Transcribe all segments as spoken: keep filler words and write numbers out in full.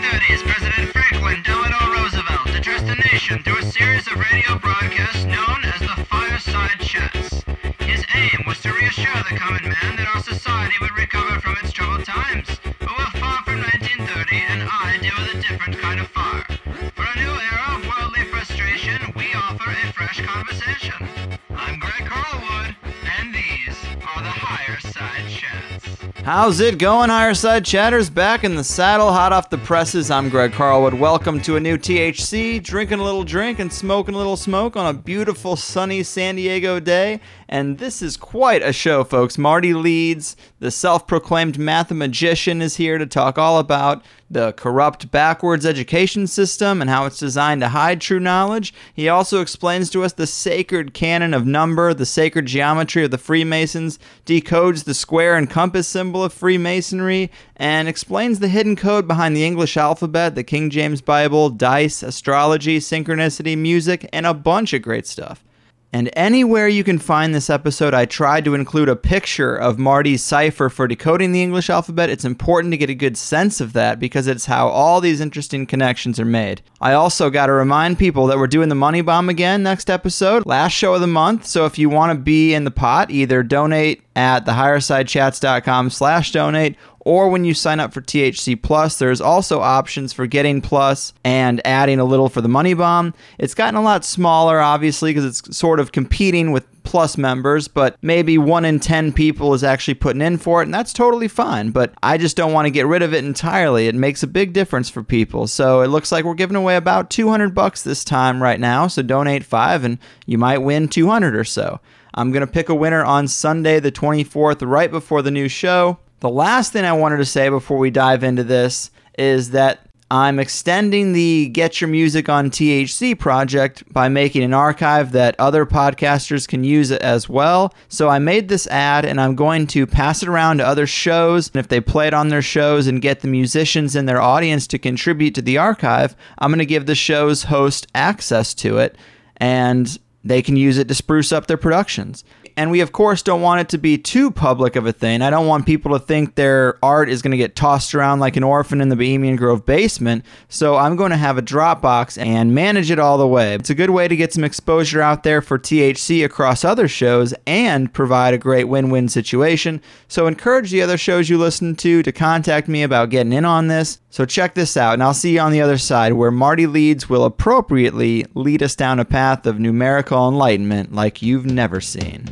thirties, President Franklin Delano Roosevelt addressed the nation through a series of radio broadcasts known as the Fireside Chats. His aim was to reassure the common man that our society would recover from its troubled times. But we're far from nineteen thirty, and I deal with a different kind of fire. For a new era of worldly frustration, we offer a fresh conversation. I'm Greg Carlwood, and these are the Higher Side Chats. How's it going, Higher Side Chatters? Back in the saddle, hot off the presses. I'm Greg Carlwood. Welcome to a new T H C, drinking a little drink and smoking a little smoke on a beautiful sunny San Diego day. And this is quite a show, folks. Marty Leeds, the self-proclaimed mathematician, is here to talk all about the corrupt backwards education system and how it's designed to hide true knowledge. He also explains to us the sacred canon of number, the sacred geometry of the Freemasons, decodes the square and compass symbol of Freemasonry, and explains the hidden code behind the English alphabet, the King James Bible, dice, astrology, synchronicity, music, and a bunch of great stuff. And anywhere you can find this episode, I tried to include a picture of Marty's cipher for decoding the English alphabet. It's important to get a good sense of that because it's how all these interesting connections are made. I also got to remind people that we're doing the Money Bomb again next episode, last show of the month. So if you want to be in the pot, either donate at thehighersidechats.com slash donate, or when you sign up for T H C Plus, there's also options for getting Plus and adding a little for the Money Bomb. It's gotten a lot smaller, obviously, because it's sort of competing with Plus members, but maybe one in ten people is actually putting in for it, and that's totally fine. But I just don't want to get rid of it entirely. It makes a big difference for people. So it looks like we're giving away about two hundred bucks this time right now, so donate five and you might win two hundred or so. I'm going to pick a winner on Sunday the twenty-fourth, right before the new show. The last thing I wanted to say before we dive into this is that I'm extending the Get Your Music on T H C project by making an archive that other podcasters can use it as well. So I made this ad and I'm going to pass it around to other shows. And if they play it on their shows and get the musicians in their audience to contribute to the archive, I'm going to give the show's host access to it and they can use it to spruce up their productions. And we, of course, don't want it to be too public of a thing. I don't want people to think their art is going to get tossed around like an orphan in the Bohemian Grove basement. So I'm going to have a Dropbox and manage it all the way. It's a good way to get some exposure out there for T H C across other shows and provide a great win-win situation. So encourage the other shows you listen to to contact me about getting in on this. So check this out, and I'll see you on the other side where Marty Leeds will appropriately lead us down a path of numerical enlightenment like you've never seen.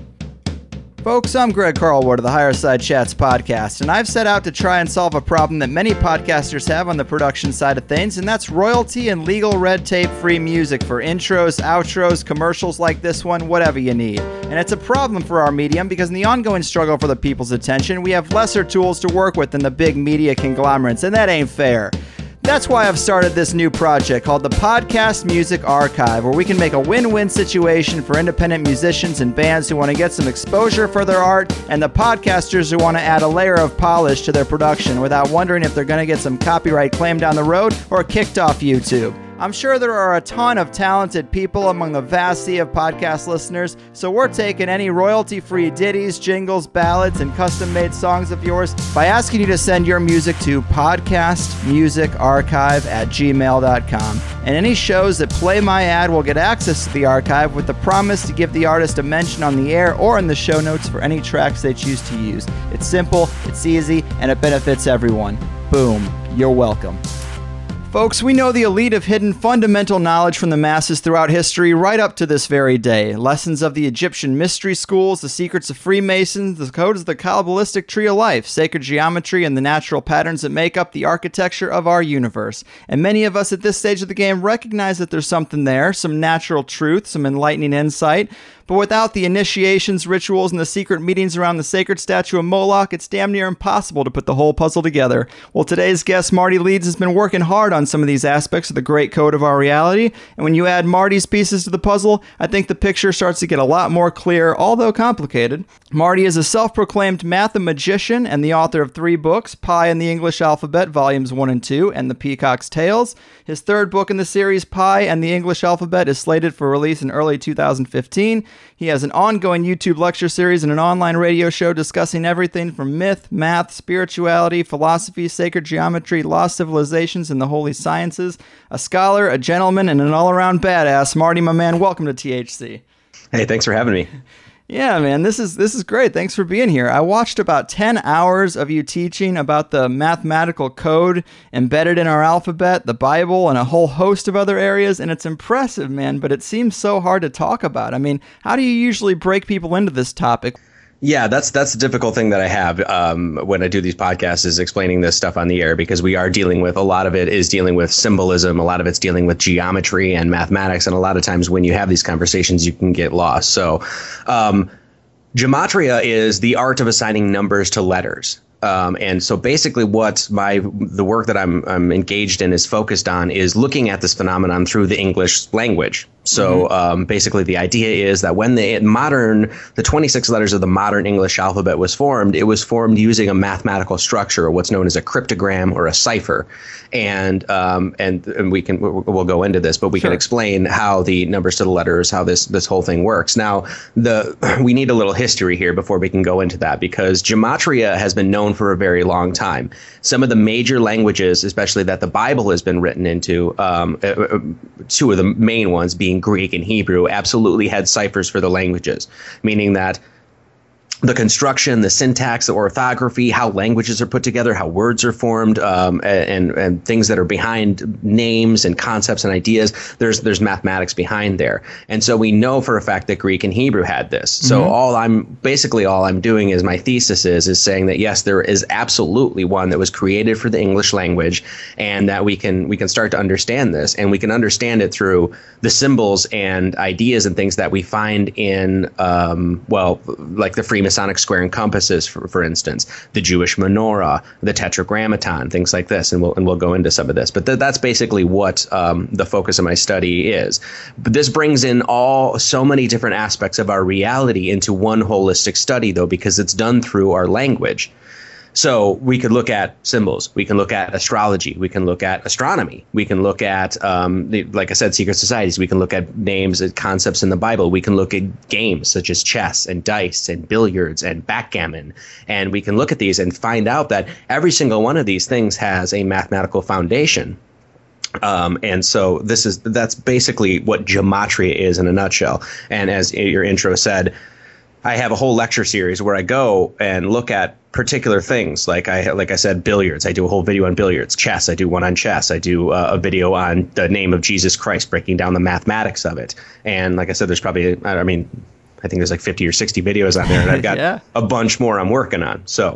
Folks, I'm Greg Carlwood of the Higher Side Chats podcast, and I've set out to try and solve a problem that many podcasters have on the production side of things, and that's royalty and legal red tape-free music for intros, outros, commercials like this one, whatever you need. And it's a problem for our medium because in the ongoing struggle for the people's attention, we have lesser tools to work with than the big media conglomerates, and that ain't fair. That's why I've started this new project called the Podcast Music Archive, where we can make a win-win situation for independent musicians and bands who want to get some exposure for their art and the podcasters who want to add a layer of polish to their production without wondering if they're going to get some copyright claim down the road or kicked off YouTube. I'm sure there are a ton of talented people among the vast sea of podcast listeners, so we're taking any royalty-free ditties, jingles, ballads, and custom-made songs of yours by asking you to send your music to podcastmusicarchive at gmail dot com. And any shows that play my ad will get access to the archive with the promise to give the artist a mention on the air or in the show notes for any tracks they choose to use. It's simple, it's easy, and it benefits everyone. Boom. You're welcome. Folks, we know the elite have hidden fundamental knowledge from the masses throughout history right up to this very day. Lessons of the Egyptian mystery schools, the secrets of Freemasons, the codes of the Kabbalistic tree of life, sacred geometry, and the natural patterns that make up the architecture of our universe. And many of us at this stage of the game recognize that there's something there, some natural truth, some enlightening insight. But without the initiations, rituals, and the secret meetings around the sacred statue of Moloch, it's damn near impossible to put the whole puzzle together. Well, today's guest, Marty Leeds, has been working hard on some of these aspects of the great code of our reality, and when you add Marty's pieces to the puzzle, I think the picture starts to get a lot more clear, although complicated. Marty is a self-proclaimed mathematician and the author of three books, Pi and the English Alphabet, Volumes one and two, and The Peacock's Tales. His third book in the series, Pi and the English Alphabet, is slated for release in early two thousand fifteen, He has an ongoing YouTube lecture series and an online radio show discussing everything from myth, math, spirituality, philosophy, sacred geometry, lost civilizations, and the holy sciences. A scholar, a gentleman, and an all-around badass. Marty, my man, welcome to T H C. Hey, thanks for having me. Yeah, man, this is this is great. Thanks for being here. I watched about ten hours of you teaching about the mathematical code embedded in our alphabet, the Bible, and a whole host of other areas, and it's impressive, man, but it seems so hard to talk about. I mean, how do you usually break people into this topic? Yeah, that's that's the difficult thing that I have um, when I do these podcasts is explaining this stuff on the air, because we are dealing with, a lot of it is dealing with symbolism, a lot of it's dealing with geometry and mathematics, and a lot of times when you have these conversations, you can get lost. So um, gematria is the art of assigning numbers to letters. Um, and so basically what my the work that I'm, I'm engaged in is focused on is looking at this phenomenon through the English language. So um, basically the idea is that when the modern, the twenty-six letters of the modern English alphabet was formed, it was formed using a mathematical structure, what's known as a cryptogram or a cipher. And um, and, and we can we'll go into this, but we sure. can explain how the numbers to the letters, how this this whole thing works. Now, the we need a little history here before we can go into that, because gematria has been known for a very long time. Some of the major languages, especially that the Bible has been written into, um, uh, two of the main ones being Greek and Hebrew, absolutely had ciphers for the languages, meaning that the construction, the syntax, the orthography, how languages are put together, how words are formed, um, and and things that are behind names and concepts and ideas. There's there's mathematics behind there, and so we know for a fact that Greek and Hebrew had this. So mm-hmm. all I'm basically all I'm doing is my thesis is is saying that yes, there is absolutely one that was created for the English language, and that we can we can start to understand this, and we can understand it through the symbols and ideas and things that we find in um, well, like the Freemasonic Masonic square and compasses, for, for instance, the Jewish menorah, the tetragrammaton, things like this, and we'll and we'll go into some of this. But th- that's basically what um, the focus of my study is. But this brings in all so many different aspects of our reality into one holistic study, though, because it's done through our language. So we could look at symbols, we can look at astrology, we can look at astronomy, we can look at, um, the, like I said, secret societies, we can look at names and concepts in the Bible, we can look at games such as chess and dice and billiards and backgammon, and we can look at these and find out that every single one of these things has a mathematical foundation. Um, and so this is that's basically what gematria is in a nutshell. And as your intro said, I have a whole lecture series where I go and look at particular things. Like I like I said, billiards. I do a whole video on billiards. Chess. I do one on chess. I do uh, a video on the name of Jesus Christ, breaking down the mathematics of it. And like I said, there's probably, I mean, I think there's like fifty or sixty videos on there, and I've got yeah. a bunch more I'm working on. So,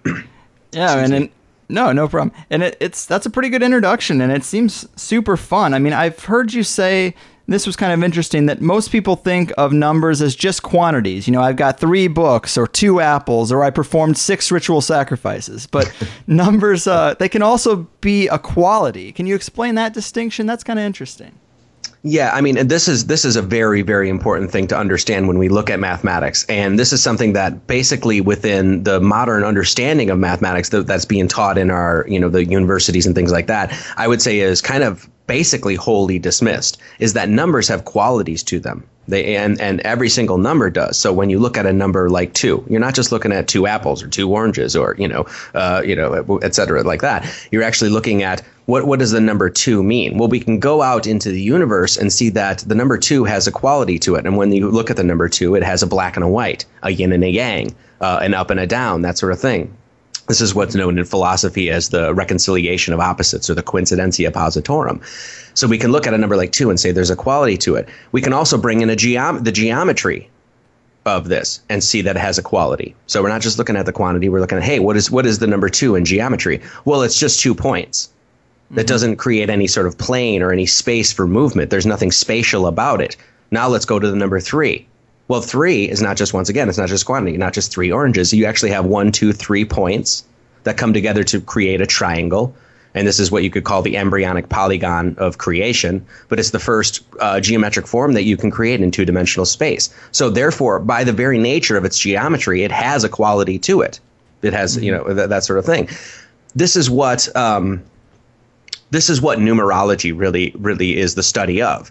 yeah, and then. No, no problem. And it, it's that's a pretty good introduction, and it seems super fun. I mean, I've heard you say, this was kind of interesting, that most people think of numbers as just quantities. You know, I've got three books or two apples, or I performed six ritual sacrifices. But numbers, uh, they can also be a quality. Can you explain that distinction? That's kind of interesting. Yeah, I mean, this is this is a very, very important thing to understand when we look at mathematics. And this is something that basically within the modern understanding of mathematics that, that's being taught in our, you know, the universities and things like that, I would say is kind of basically wholly dismissed, is that numbers have qualities to them. They and, and every single number does. So when you look at a number like two, you're not just looking at two apples or two oranges or, you know, uh, you know, et cetera, like that. You're actually looking at what what does the number two mean? Well, we can go out into the universe and see that the number two has a quality to it. And when you look at the number two, it has a black and a white, a yin and a yang, uh, an up and a down, that sort of thing. This is what's known in philosophy as the reconciliation of opposites, or the coincidentia positorum. So we can look at a number like two and say there's a quality to it. We can also bring in a geom- the geometry of this and see that it has a quality. So we're not just looking at the quantity. We're looking at, hey, what is what is the number two in geometry? Well, it's just two points. That doesn't create any sort of plane or any space for movement. There's nothing spatial about it. Now let's go to the number three. Well, three is not just, once again, it's not just quantity, not just three oranges. You actually have one, two, three points that come together to create a triangle. And this is what you could call the embryonic polygon of creation. But it's the first uh, geometric form that you can create in two-dimensional space. So therefore, by the very nature of its geometry, it has a quality to it. It has, mm-hmm. you know, th- that sort of thing. This is what... Um, This is what numerology really, really is the study of.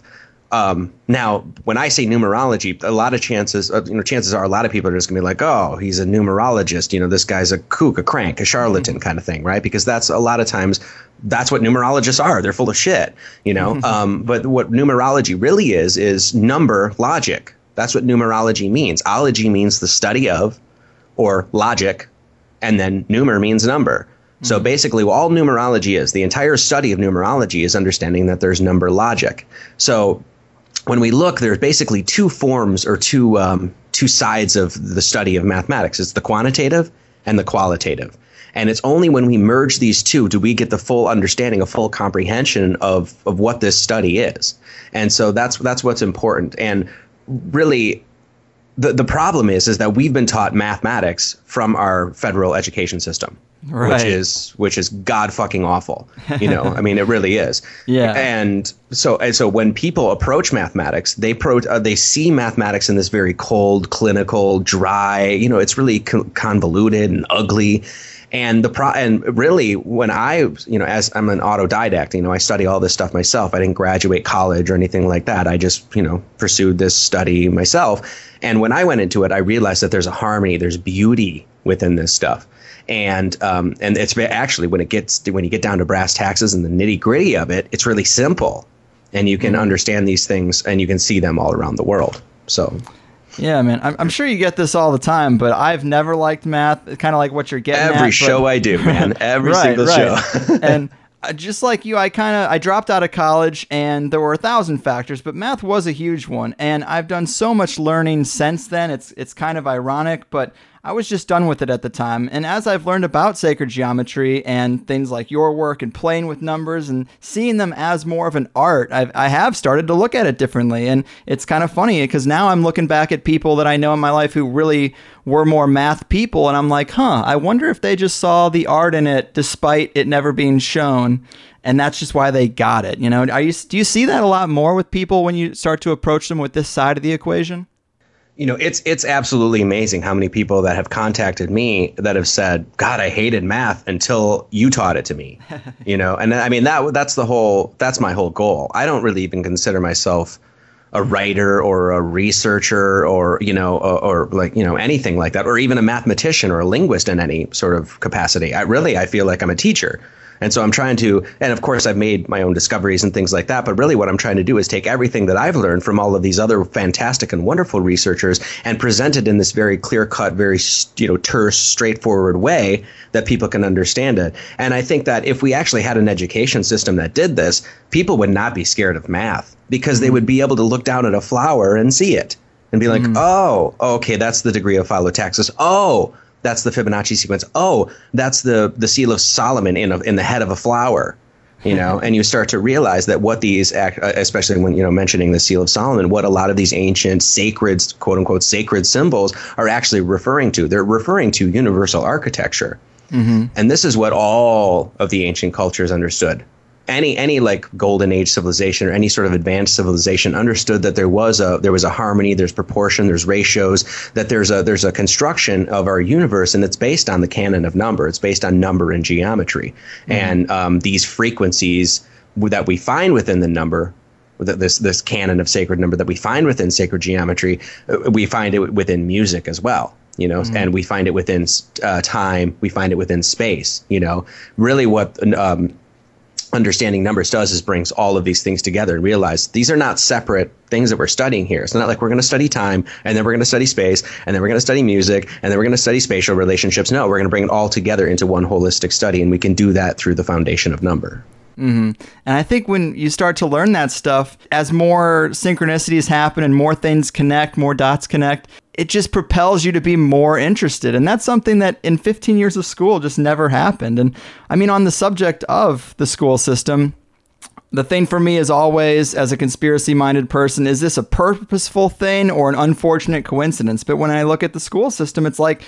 um, now when I say numerology, a lot of chances, uh, you know, chances are a lot of people are just gonna be like, oh, he's a numerologist. You know, this guy's a kook, a crank, a charlatan mm-hmm. kind of thing, right? Because that's a lot of times that's what numerologists are. They're full of shit, you know. um, but what numerology really is is number logic. That's what numerology means. Ology means the study of, or logic, and then numer means number. So basically, all numerology is, the entire study of numerology is understanding that there's number logic. So when we look, there's basically two forms or two um, two sides of the study of mathematics. It's the quantitative and the qualitative. And it's only when we merge these two do we get the full understanding, a full comprehension of, of what this study is. And so that's that's what's important. And really, the, the problem is, is that we've been taught mathematics from our federal education system. Right. Which is which is god fucking awful, you know. I mean, it really is. Yeah. And so and so when people approach mathematics, they pro uh, they see mathematics in this very cold, clinical, dry. You know, it's really co convoluted and ugly. And the pro and really, when I, you know, as I'm an autodidact, you know, I study all this stuff myself. I didn't graduate college or anything like that. I just, you know, pursued this study myself. And when I went into it, I realized that there's a harmony, there's beauty within this stuff. And um, and it's actually, when it gets when you get down to brass taxes and the nitty gritty of it, it's really simple, and you can mm-hmm. understand these things and you can see them all around the world. So. Yeah, man. I'm, I'm sure you get this all the time, but I've never liked math. Kind of like what you're getting Every at, show but... I do, man. Every right, single right. show. And just like you, I kind of I dropped out of college, and there were a thousand factors, but math was a huge one. And I've done so much learning since then. It's it's kind of ironic, but I was just done with it at the time. And as I've learned about sacred geometry and things like your work and playing with numbers and seeing them as more of an art, I've, I have started to look at it differently. And it's kind of funny because now I'm looking back at people that I know in my life who really were more math people. And I'm like, huh, I wonder if they just saw the art in it despite it never being shown. And that's just why they got it. You know, are you, do you see that a lot more with people when you start to approach them with this side of the equation? You know, it's it's absolutely amazing how many people that have contacted me that have said, God, I hated math until you taught it to me, you know, and I mean, that that's the whole that's my whole goal. I don't really even consider myself a writer or a researcher or, you know, or, or like, you know, anything like that, or even a mathematician or a linguist in any sort of capacity. I really I feel like I'm a teacher. And so I'm trying to, and of course I've made my own discoveries and things like that, but really what I'm trying to do is take everything that I've learned from all of these other fantastic and wonderful researchers and present it in this very clear-cut, very, you know, terse, straightforward way that people can understand it. And I think that if we actually had an education system that did this, people would not be scared of math because mm-hmm. they would be able to look down at a flower and see it and be like, mm-hmm. oh, okay, that's the degree of phyllotaxis. Oh, that's the Fibonacci sequence. Oh, that's the the seal of Solomon in a, in the head of a flower, you know. And you start to realize that what these, especially when, you know, mentioning the seal of Solomon, what a lot of these ancient sacred, quote unquote, sacred symbols are actually referring to. They're referring to universal architecture. Mm-hmm. And this is what all of the ancient cultures understood. Any any like golden age civilization or any sort of advanced civilization understood that there was a there was a harmony, there's proportion, there's ratios, that there's a there's a construction of our universe, and it's based on the canon of number. It's based on number and geometry, mm-hmm. and um, these frequencies that we find within the number, this this canon of sacred number that we find within sacred geometry, we find it within music as well. You know, mm-hmm. and we find it within uh, time. We find it within space. You know, really what. Um, Understanding numbers does is brings all of these things together and realize these are not separate things that we're studying here. It's not like we're going to study time and then we're going to study space and then we're going to study music and then we're going to study spatial relationships. No, we're going to bring it all together into one holistic study, and we can do that through the foundation of number. Mm-hmm. And I think when you start to learn that stuff, as more synchronicities happen and more things connect, more dots connect, it just propels you to be more interested. And that's something that in fifteen years of school just never happened. And I mean, on the subject of the school system, the thing for me is always, as a conspiracy-minded person, is this a purposeful thing or an unfortunate coincidence? But when I look at the school system, it's like...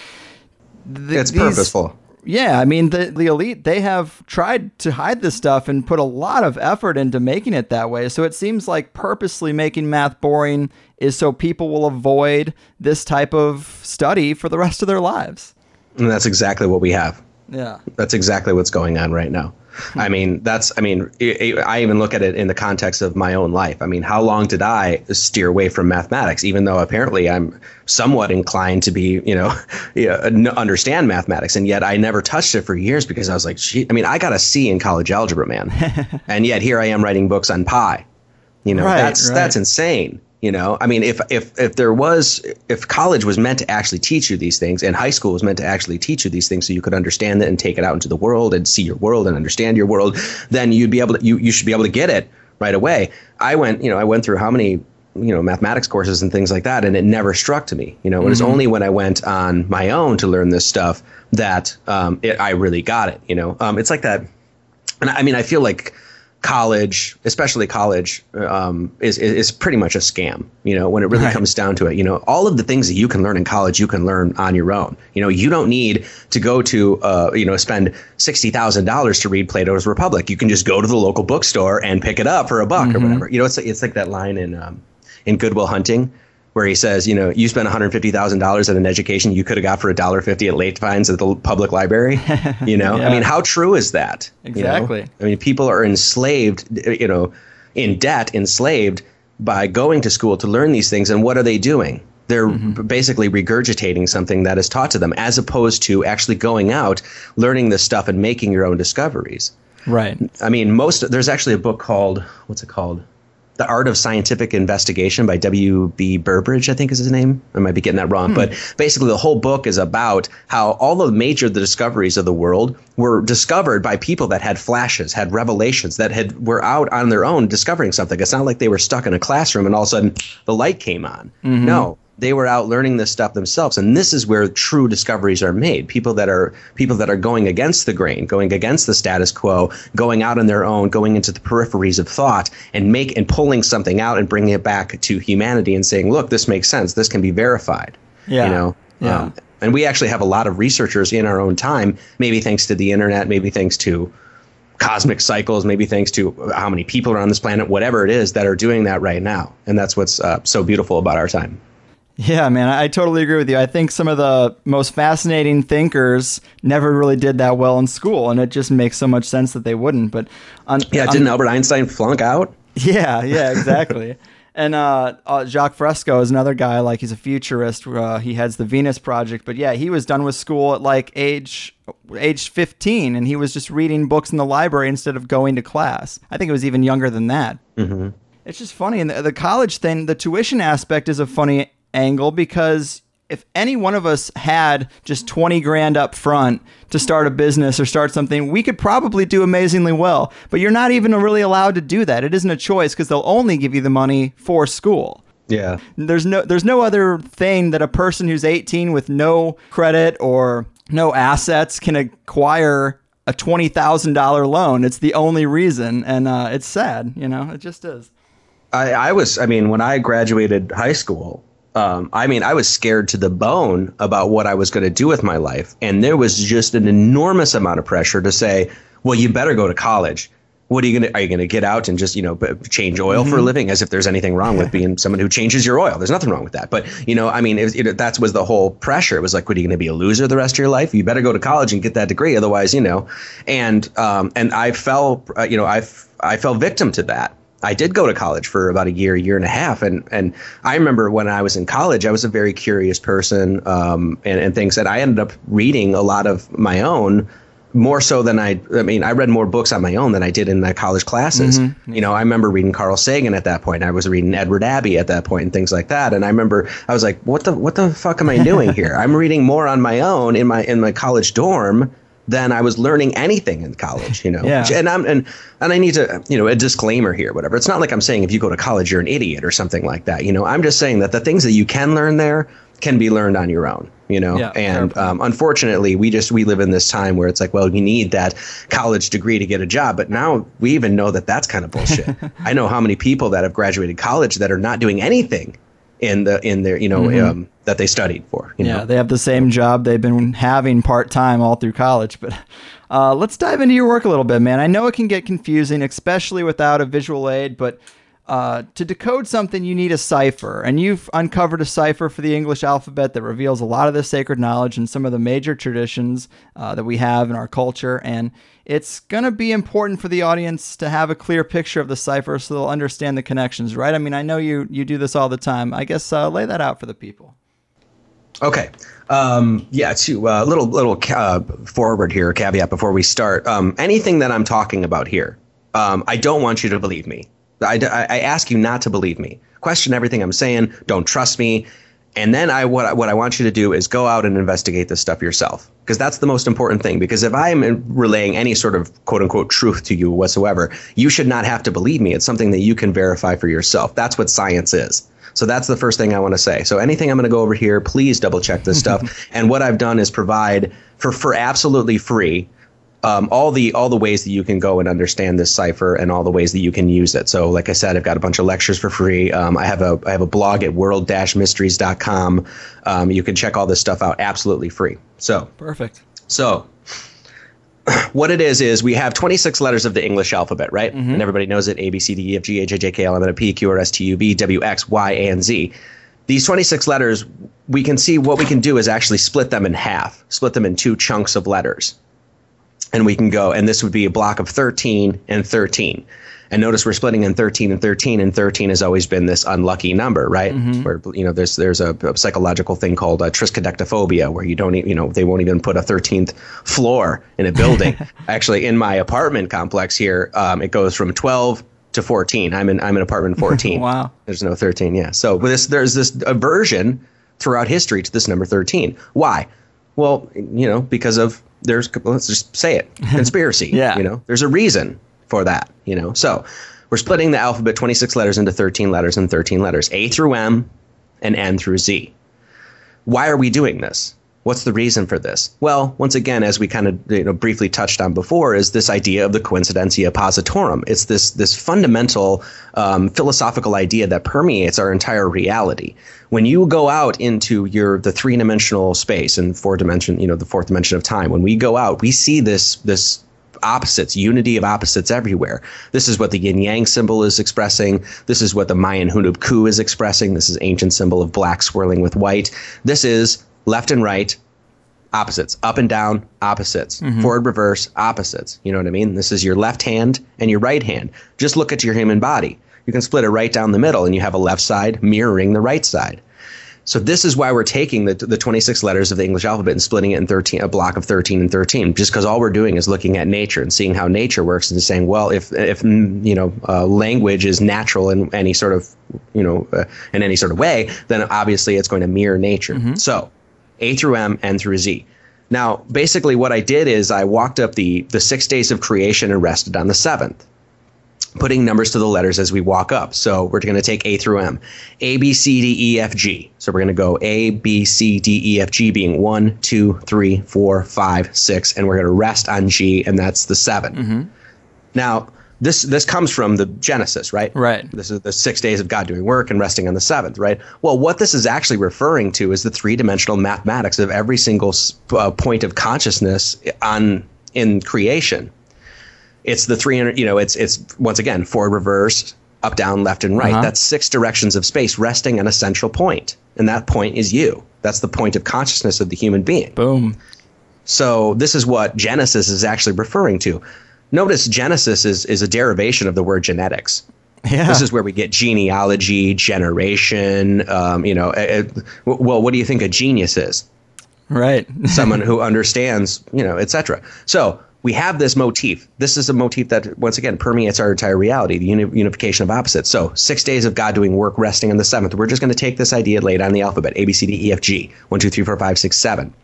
The, it's these, purposeful. Yeah, I mean, the, the elite, they have tried to hide this stuff and put a lot of effort into making it that way. So it seems like purposely making math boring is so people will avoid this type of study for the rest of their lives. And that's exactly what we have. Yeah. That's exactly what's going on right now. I mean, that's, I mean, it, it, I even look at it in the context of my own life. I mean, how long did I steer away from mathematics, even though apparently I'm somewhat inclined to be, you know, you know, understand mathematics. And yet I never touched it for years because I was like, gee, I mean, I got a C in college algebra, man. And yet here I am writing books on pi. You know, right, that's right. that's insane. You know, I mean, if if if there was if college was meant to actually teach you these things and high school was meant to actually teach you these things so you could understand it and take it out into the world and see your world and understand your world, then you'd be able to you, you should be able to get it right away. I went, you know, I went through how many, you know, mathematics courses and things like that, and it never struck to me. You know, mm-hmm. It was only when I went on my own to learn this stuff that um, it, I really got it. You know, um, it's like that. And I mean, I feel like college, especially college, um, is, is is pretty much a scam, you know, when it really right. comes down to it. You know, all of the things that you can learn in college, you can learn on your own. You know, you don't need to go to, uh, you know, spend sixty thousand dollars to read Plato's Republic. You can just go to the local bookstore and pick it up for a buck mm-hmm. or whatever. You know, it's, it's like that line in um, in Good Will Hunting where he says, you know, you spent one hundred fifty thousand dollars at an education you could have got for one dollar fifty at late fines at the public library. You know, yeah. I mean, how true is that? Exactly. You know? I mean, people are enslaved, you know, in debt, enslaved by going to school to learn these things. And what are they doing? They're mm-hmm. basically regurgitating something that is taught to them as opposed to actually going out, learning this stuff and making your own discoveries. Right. I mean, most there's actually a book called what's it called? The Art of Scientific Investigation by W B Burbridge, I think is his name. I might be getting that wrong. Hmm. But basically the whole book is about how all the major the discoveries of the world were discovered by people that had flashes, had revelations, that had were out on their own discovering something. It's not like they were stuck in a classroom and all of a sudden the light came on. Mm-hmm. No. They were out learning this stuff themselves, and this is where true discoveries are made. People that are people that are going against the grain, going against the status quo, going out on their own, going into the peripheries of thought, and make and pulling something out and bringing it back to humanity and saying, "Look, this makes sense. This can be verified." Yeah. You know. Yeah. Um, and we actually have a lot of researchers in our own time, maybe thanks to the internet, maybe thanks to cosmic cycles, maybe thanks to how many people are on this planet, whatever it is, that are doing that right now, and that's what's uh, so beautiful about our time. Yeah, man, I totally agree with you. I think some of the most fascinating thinkers never really did that well in school, and it just makes so much sense that they wouldn't. But on, yeah, on, didn't Albert Einstein flunk out? Yeah, yeah, exactly. And uh, uh, Jacques Fresco is another guy, like he's a futurist. Uh, he heads the Venus Project. But yeah, he was done with school at like age age fifteen, and he was just reading books in the library instead of going to class. I think it was even younger than that. Mm-hmm. It's just funny. And the, the college thing, the tuition aspect is a funny angle, because if any one of us had just twenty grand up front to start a business or start something, we could probably do amazingly well. But you're not even really allowed to do that. It isn't a choice because they'll only give you the money for school. Yeah. There's no there's no other thing that a person who's eighteen with no credit or no assets can acquire a twenty thousand dollars loan. It's the only reason. And uh, it's sad, you know, it just is. I, I was, I mean, when I graduated high school, Um, I mean, I was scared to the bone about what I was going to do with my life. And there was just an enormous amount of pressure to say, well, you better go to college. What are you going to, are you going to get out and just, you know, change oil mm-hmm. for a living, as if there's anything wrong with being someone who changes your oil? There's nothing wrong with that. But, you know, I mean, it, it, that was the whole pressure. It was like, what, are you going to be a loser the rest of your life? You better go to college and get that degree. Otherwise, you know, and um, and I fell, uh, you know, I, I fell victim to that. I did go to college for about a year, year and a half. And, and I remember when I was in college, I was a very curious person um, and, and things that I ended up reading a lot of my own, more so than I, I mean, I read more books on my own than I did in my college classes. Mm-hmm. You know, I remember reading Carl Sagan at that point. I was reading Edward Abbey at that point and things like that. And I remember I was like, what the, what the fuck am I doing here? I'm reading more on my own in my, in my college dorm than I was learning anything in college, you know. Yeah. And I'm and and I need to, you know, a disclaimer here, whatever. It's not like I'm saying if you go to college you're an idiot or something like that. You know, I'm just saying that the things that you can learn there can be learned on your own, you know. Yeah, and um, unfortunately, we just we live in this time where it's like, well, you need that college degree to get a job. But now we even know that that's kind of bullshit. I know how many people that have graduated college that are not doing anything in the in their, you know, mm-hmm. um, that they studied for. You yeah, know? They have the same job they've been having part-time all through college. But uh, let's dive into your work a little bit, man. I know it can get confusing, especially without a visual aid, but Uh, to decode something, you need a cipher, and you've uncovered a cipher for the English alphabet that reveals a lot of this sacred knowledge and some of the major traditions uh, that we have in our culture. And it's going to be important for the audience to have a clear picture of the cipher so they'll understand the connections, right? I mean, I know you, you do this all the time. I guess uh, lay that out for the people. Okay. Um, yeah, to a uh, little little uh, forward here, caveat before we start. Um, anything that I'm talking about here, um, I don't want you to believe me. I, I ask you not to believe me. Question everything I'm saying. Don't trust me. And then I what, what I want you to do is go out and investigate this stuff yourself, because that's the most important thing. Because if I'm relaying any sort of quote unquote truth to you whatsoever, you should not have to believe me. It's something that you can verify for yourself. That's what science is. So that's the first thing I want to say. So anything I'm going to go over here, please double check this stuff. And what I've done is provide for for absolutely free Um, all the all the ways that you can go and understand this cipher and all the ways that you can use it. So like I said, I've got a bunch of lectures for free. Um, I have a I have a blog at world dash mysteries dot com. Um, you can check all this stuff out absolutely free. So perfect. So what it is is we have twenty-six letters of the English alphabet, right? Mm-hmm. And everybody knows it: A, B, C, D, E, F, G, H, I, J, K, L, M, N, O, P, Q, R, S, T, U, V, W, X, Y, A, and Z. These twenty-six letters, we can see what we can do is actually split them in half, split them in two chunks of letters. And we can go, and this would be a block of thirteen and thirteen. And notice we're splitting in thirteen and thirteen, and thirteen has always been this unlucky number, right? Mm-hmm. Where, you know, there's there's a, a psychological thing called a triskaidekaphobia, where you don't, you know, they won't even put a thirteenth floor in a building. Actually, in my apartment complex here, um, it goes from twelve to fourteen. I'm in I'm in apartment fourteen. Wow. There's no thirteen, yeah. So this there's this aversion throughout history to this number thirteen. Why? Well, you know, because of there's let's just say it conspiracy. Yeah. You know, there's a reason for that. You know, so we're splitting the alphabet twenty-six letters into thirteen letters and thirteen letters, A through M and N through Z. Why are we doing this? What's the reason for this? Well, once again, as we kind of you know briefly touched on before, is this idea of the coincidentia positorum. It's this this fundamental um, philosophical idea that permeates our entire reality. When you go out into your the three-dimensional space and four dimension, you know, the fourth dimension of time, when we go out, we see this this opposites, unity of opposites everywhere. This is what the yin yang symbol is expressing. This is what the Mayan Hunub Ku is expressing. This is ancient symbol of black swirling with white. This is left and right, opposites, up and down, opposites, mm-hmm. forward, reverse, opposites. You know what I mean? This is your left hand and your right hand. Just look at your human body. You can split it right down the middle and you have a left side mirroring the right side. So this is why we're taking the the twenty-six letters of the English alphabet and splitting it in thirteen, a block of thirteen and thirteen, just because all we're doing is looking at nature and seeing how nature works and saying, well, if if you know uh, language is natural in any sort of you know uh, in any sort of way, then obviously it's going to mirror nature. Mm-hmm. So A through M, N through Z. Now, basically what I did is I walked up the the six days of creation and rested on the seventh, putting numbers to the letters as we walk up. So we're going to take A through M. A, B, C, D, E, F, G. So we're going to go A, B, C, D, E, F, G being one, two, three, four, five, six, and we're going to rest on G, and that's the seven. Mm-hmm. Now, this this comes from the Genesis, right? Right. This is the six days of God doing work and resting on the seventh, right? Well, what this is actually referring to is the three-dimensional mathematics of every single uh, point of consciousness on in creation. It's the three hundred, you know, it's it's once again forward, reverse, up, down, left, and right. Uh-huh. That's six directions of space resting on a central point, and that point is you. That's the point of consciousness of the human being. Boom. So this is what Genesis is actually referring to. Notice Genesis is is a derivation of the word genetics. Yeah. This is where we get genealogy, generation. Um, you know, it, well, what do you think a genius is? Right. Someone who understands, you know, et cetera. So we have this motif. This is a motif that, once again, permeates our entire reality, the uni- unification of opposites. So six days of God doing work, resting on the seventh. We're just going to take this idea, lay it on the alphabet, A, B, C, D, E, F, G, one, two, three, four, five, six, seven.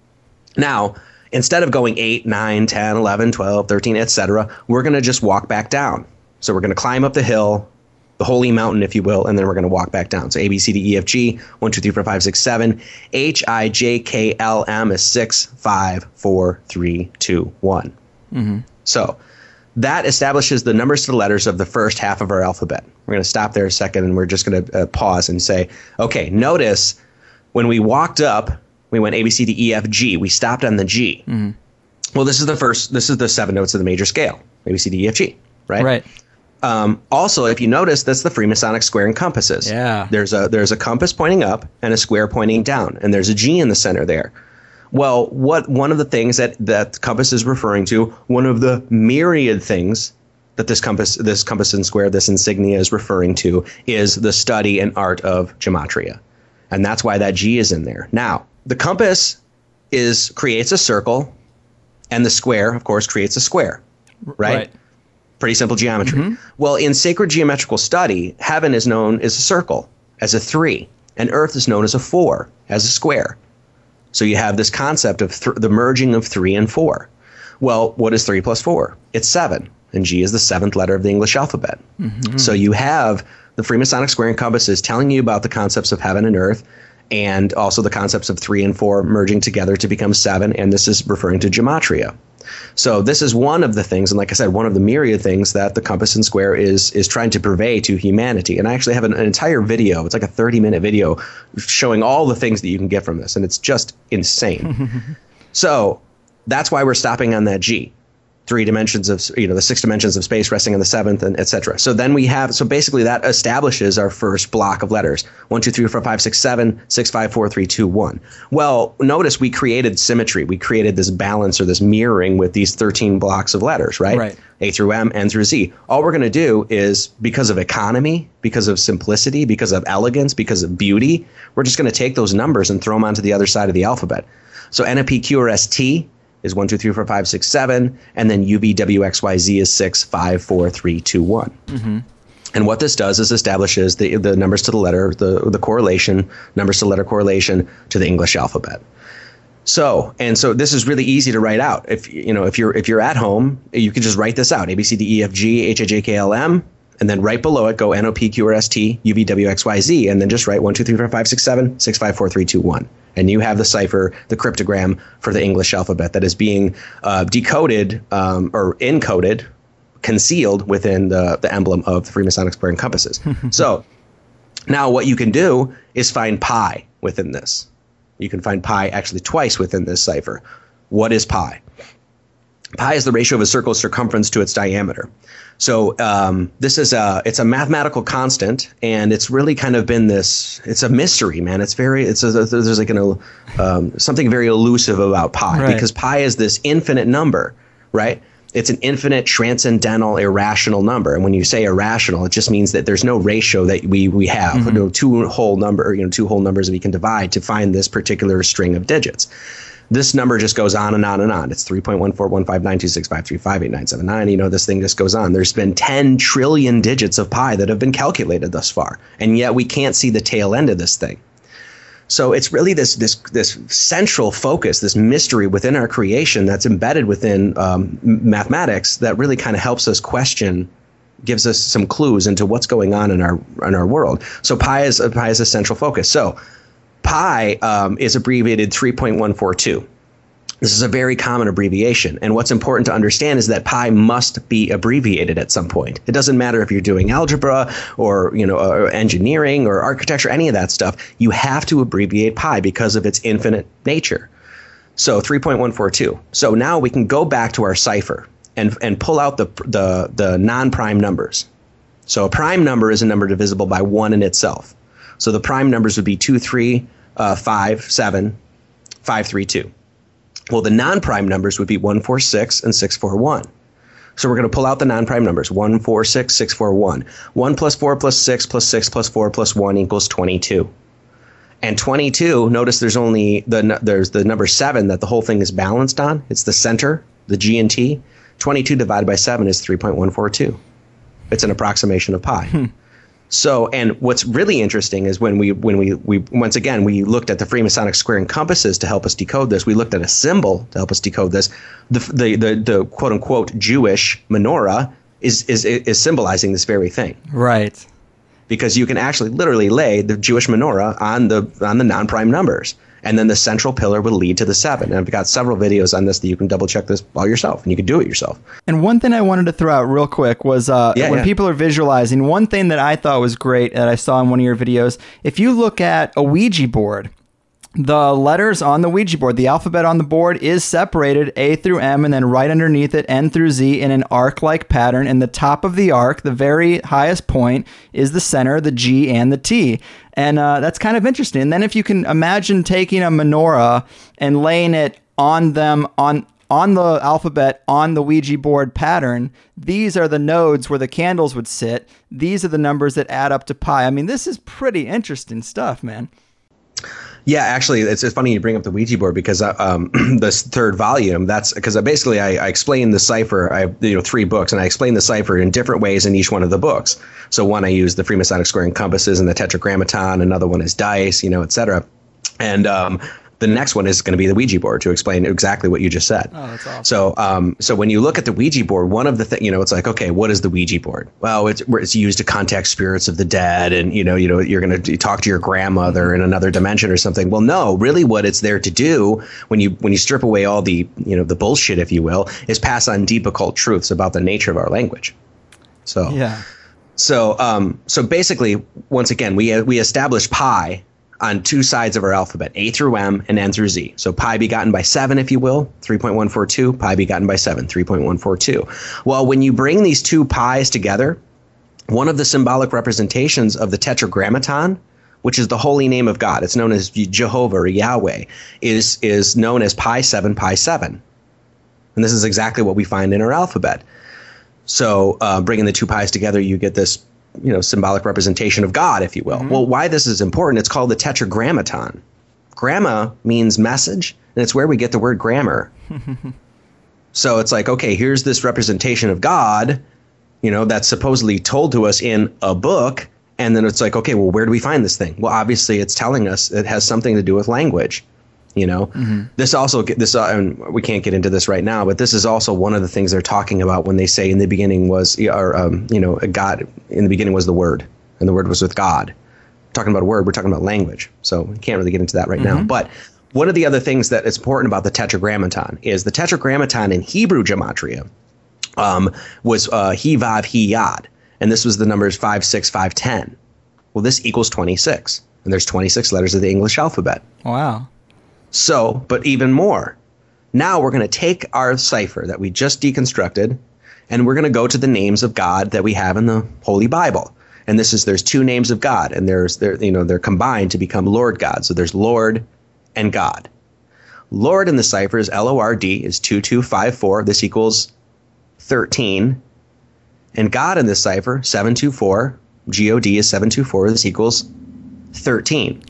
Now, instead of going eight, nine, ten, eleven, twelve, thirteen, et cetera, we're going to just walk back down. So we're going to climb up the hill, the holy mountain, if you will, and then we're going to walk back down. So A, B, C, D, E, F, G, one, two, three, four, five, six, seven. H, I, J, K, L, M is six, five, four, three, two, one. Mm-hmm. So that establishes the numbers to the letters of the first half of our alphabet. We're going to stop there a second, and we're just going to uh, pause and say, okay, notice when we walked up, we went A, B, C, D, E, F, G. We stopped on the G. Mm-hmm. Well, this is the first, this is the seven notes of the major scale, A, B, C, D, E, F, G, right? Right. Um, also, if you notice, that's the Freemasonic square and compasses. Yeah. There's a there's a compass pointing up and a square pointing down, and there's a G in the center there. Well, what one of the things that that compass is referring to, one of the myriad things that this compass, this compass and square, this insignia is referring to, is the study and art of gematria, and that's why that G is in there. Now, the compass is creates a circle, and the square, of course, creates a square, right? Right. Pretty simple geometry. Mm-hmm. Well, in sacred geometrical study, heaven is known as a circle, as a three, and earth is known as a four, as a square. So you have this concept of th- the merging of three and four. Well, what is three plus four? It's seven, and G is the seventh letter of the English alphabet. Mm-hmm. So you have the Freemasonic square and compasses telling you about the concepts of heaven and earth, and also the concepts of three and four merging together to become seven, and this is referring to gematria. So this is one of the things, and like I said, one of the myriad things that the compass and square is is trying to purvey to humanity. And I actually have an, an entire video. It's like a thirty minute video showing all the things that you can get from this, and it's just insane. So that's why we're stopping on that G. Three dimensions of, you know, the six dimensions of space resting on the seventh, and et cetera. So then we have, so basically that establishes our first block of letters. One, two, three, four, five, six, seven, six, five, four, three, two, one. Well, notice we created symmetry. We created this balance or this mirroring with these thirteen blocks of letters, right? Right. A through M, N through Z. All we're going to do is, because of economy, because of simplicity, because of elegance, because of beauty, we're just going to take those numbers and throw them onto the other side of the alphabet. So N O P Q R S T is one, two, three, four, five, six, seven, and then U V W X Y Z is six, five, four, three, two, one. Mm-hmm. And what this does is establishes the the numbers to the letter, the the correlation, numbers to letter correlation to the English alphabet. So, and so this is really easy to write out. If you know, if you're if you're at home, you can just write this out: A B C D E F G H I J K L M, and then right below it go N O P Q R S T U V W X Y Z, and then just write one, two, three, four, five, six, seven, six, five, four, three, two, one. And you have the cipher, the cryptogram for the English alphabet that is being uh, decoded um, or encoded, concealed within the, the emblem of the Freemasonic square and compasses. So now what you can do is find pi within this. You can find pi actually twice within this cipher. What is pi? Pi is the ratio of a circle's circumference to its diameter. So um, this is a it's a mathematical constant, and it's really kind of been this. It's a mystery, man. It's very it's a, there's like an um, something very elusive about pi, right. because pi is this infinite number, right? It's an infinite, transcendental, irrational number. And when you say irrational, it just means that there's no ratio that we we have, mm-hmm. no two whole number, you know, two whole numbers that we can divide to find this particular string of digits. This number just goes on and on and on. It's three point one four one five nine two six five three five eight nine seven nine. You know, this thing just goes on. There's been ten trillion digits of pi that have been calculated thus far, and yet we can't see the tail end of this thing. So it's really this this this central focus, this mystery within our creation that's embedded within um, mathematics that really kind of helps us question, gives us some clues into what's going on in our in our world. So pi is pi is a central focus. So pi um, is abbreviated three point one four two. This is a very common abbreviation. And what's important to understand is that pi must be abbreviated at some point. It doesn't matter if you're doing algebra or, you know, or engineering or architecture, any of that stuff. You have to abbreviate pi because of its infinite nature. So three point one four two. So now we can go back to our cipher and, and pull out the, the, the non-prime numbers. So a prime number is a number divisible by one in itself. So the prime numbers would be two, three, uh, five, seven, five, three, two. Well, the non-prime numbers would be one, four, six, and six, four, one. So we're going to pull out the non-prime numbers. one, four, six, six, four, one. one plus four plus six plus six plus four plus one equals twenty-two. And twenty-two, notice there's only the there's the number seven that the whole thing is balanced on. It's the center, the G and T. twenty-two divided by seven is three point one four two. It's an approximation of pi. Hmm. So, and what's really interesting is when we, when we, we, once again, we looked at the Freemasonic square and compasses to help us decode this. We looked at a symbol to help us decode this. The, the, the, the quote unquote Jewish menorah is, is, is symbolizing this very thing. Right. Because you can actually literally lay the Jewish menorah on the, on the non-prime numbers. And then the central pillar would lead to the seven. And I've got several videos on this that you can double check this all yourself, and you can do it yourself. And one thing I wanted to throw out real quick was uh, yeah, when yeah. people are visualizing, one thing that I thought was great that I saw in one of your videos, if you look at a Ouija board, the letters on the Ouija board, the alphabet on the board is separated A through M, and then right underneath it, N through Z in an arc-like pattern. And the top of the arc, the very highest point, is the center, the G and the T. And uh, that's kind of interesting. And then if you can imagine taking a menorah and laying it on them, on on the alphabet, on the Ouija board pattern, these are the nodes where the candles would sit. These are the numbers that add up to pi. I mean, this is pretty interesting stuff, man. Yeah, actually, it's, it's funny you bring up the Ouija board because uh, um, this third volume, that's because I basically I, I explain the cipher. I have you know three books, and I explain the cipher in different ways in each one of the books. So one, I use the Freemasonic square and compasses and the Tetragrammaton. Another one is dice, you know, et cetera. And um, the next one is going to be the Ouija board to explain exactly what you just said. Oh, that's awesome. So, um, so when you look at the Ouija board, one of the things, you know, it's like, okay, what is the Ouija board? Well, it's it's used to contact spirits of the dead, and you know, you know, you're going to talk to your grandmother in another dimension or something. Well, no, really, what it's there to do when you when you strip away all the you know the bullshit, if you will, is pass on deep occult truths about the nature of our language. So, yeah. So, um, so basically, once again, we we established pi on two sides of our alphabet, A through M and N through Z. So pi begotten by seven, if you will, three point one four two, pi begotten by seven, three point one four two. Well, when you bring these two pi's together, one of the symbolic representations of the Tetragrammaton, which is the holy name of God, it's known as Jehovah or Yahweh, is, is known as pi seven, pi seven. And this is exactly what we find in our alphabet. So uh, bringing the two pi's together, you get this you know, symbolic representation of God, if you will. Mm-hmm. Well, why this is important, it's called the Tetragrammaton. Gramma means message, and it's where we get the word grammar. So it's like, okay, here's this representation of God, you know, that's supposedly told to us in a book, and then it's like, okay, well, where do we find this thing? Well, obviously, it's telling us it has something to do with language. You know, mm-hmm. this also this uh, and we can't get into this right now, but this is also one of the things they're talking about when they say in the beginning was or um, you know, God in the beginning was the Word, and the Word was with God. We're talking about a word, we're talking about language. So we can't really get into that right mm-hmm. now. But one of the other things that is important about the Tetragrammaton is the Tetragrammaton in Hebrew gematria um, was uh, he vav he yad, and this was the numbers five, six, five, ten. Well, this equals twenty-six, and there's twenty-six letters of the English alphabet. Wow. So, but even more, now we're going to take our cipher that we just deconstructed, and we're going to go to the names of God that we have in the Holy Bible. And this is, there's two names of God, and there's, they're, you know, they're combined to become Lord God. So there's Lord and God. Lord in the cipher is L O R D, is two two five four. This equals thirteen. And God in this cipher, seven two four, G O D is seven two four. This equals thirteen.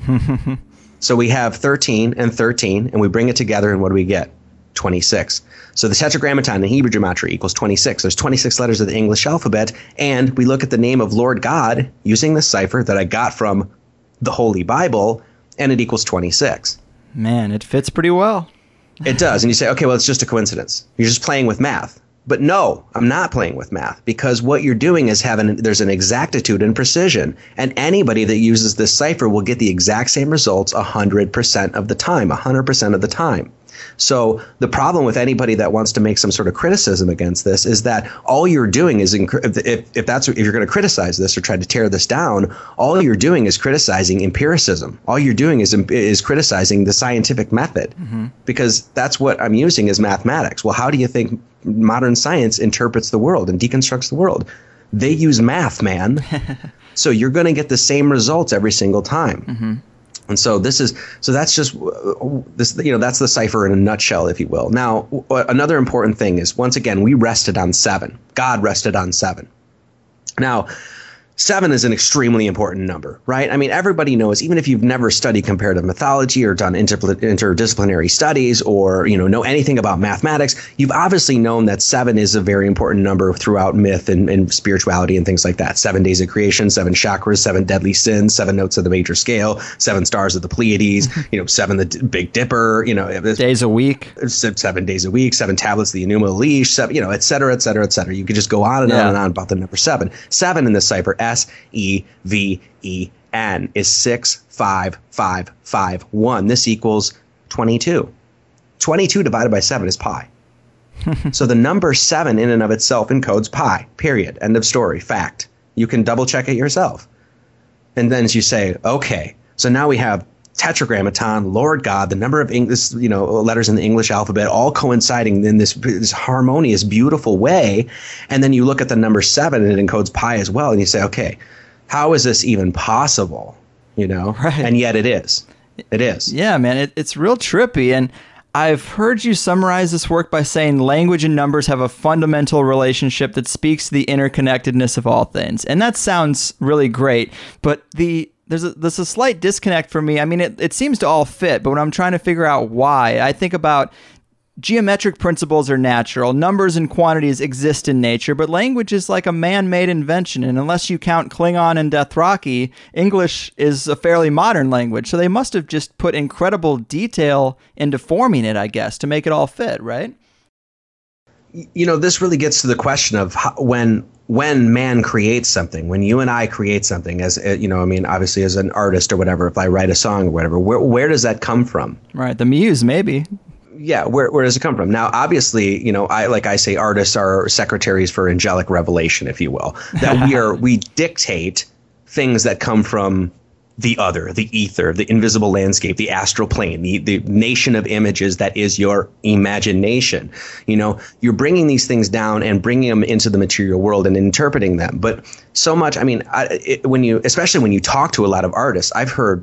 So we have thirteen and thirteen, and we bring it together, and what do we get? twenty-six. So the Tetragrammaton in Hebrew gematria equals twenty-six. There's twenty-six letters of the English alphabet, and we look at the name of Lord God using the cipher that I got from the Holy Bible, and it equals twenty-six. Man, it fits pretty well. It does, and you say, okay, well, it's just a coincidence. You're just playing with math. But no, I'm not playing with math, because what you're doing is having there's an exactitude and precision, and anybody that uses this cipher will get the exact same results one hundred percent of the time, one hundred percent of the time. So the problem with anybody that wants to make some sort of criticism against this is that all you're doing is inc- if, if that's if you're going to criticize this or try to tear this down, all you're doing is criticizing empiricism. All you're doing is is criticizing the scientific method, mm-hmm. because that's what I'm using is mathematics. Well, how do you think modern science interprets the world and deconstructs the world? They use math, man. So you're going to get the same results every single time. Mm-hmm. And so this is so that's just this, you know, that's the cipher in a nutshell, if you will. Now, another important thing is, once again, we rested on seven. God rested on seven. Now, seven is an extremely important number, right? I mean, everybody knows, even if you've never studied comparative mythology or done inter- interdisciplinary studies or, you know, know anything about mathematics, you've obviously known that seven is a very important number throughout myth and, and spirituality and things like that. Seven days of creation, seven chakras, seven deadly sins, seven notes of the major scale, seven stars of the Pleiades, you know, seven the D- Big Dipper, you know, days a week, seven days a week, seven tablets of the Enuma Elish, seven, you know, et cetera, et cetera, et cetera. You could just go on and yeah. on and on about the number seven. Seven in the cipher, S E V E N, is six five five five one. This equals twenty-two. twenty-two divided by seven is pi. So the number seven in and of itself encodes pi, period. End of story. Fact. You can double check it yourself. And then as you say, okay, so now we have tetragrammaton, Lord God, the number of English, you know, letters in the English alphabet, all coinciding in this, this harmonious, beautiful way. And then you look at the number seven and it encodes pi as well. And you say, okay, how is this even possible? You know, right. And yet it is. It is. Yeah, man, it, it's real trippy. And I've heard you summarize this work by saying language and numbers have a fundamental relationship that speaks to the interconnectedness of all things. And that sounds really great. But the there's a, there's a slight disconnect for me. I mean, it, it seems to all fit, but when I'm trying to figure out why, I think about geometric principles are natural. Numbers and quantities exist in nature, but language is like a man-made invention. And unless you count Klingon and Dothraki, English is a fairly modern language. So they must have just put incredible detail into forming it, I guess, to make it all fit, right? You know, this really gets to the question of how, when when man creates something, when you and I create something, as you know, I mean, obviously as an artist or whatever, if I write a song or whatever, where where does that come from? Right, the muse, maybe. Yeah, where where does it come from? Now, obviously, you know, I like I say, artists are secretaries for angelic revelation, if you will. That we are we dictate things that come from the other, the ether, the invisible landscape, the astral plane, the the nation of images that is your imagination. You know, you're bringing these things down and bringing them into the material world and interpreting them. But so much, I mean, I, it, when you, especially when you talk to a lot of artists, I've heard.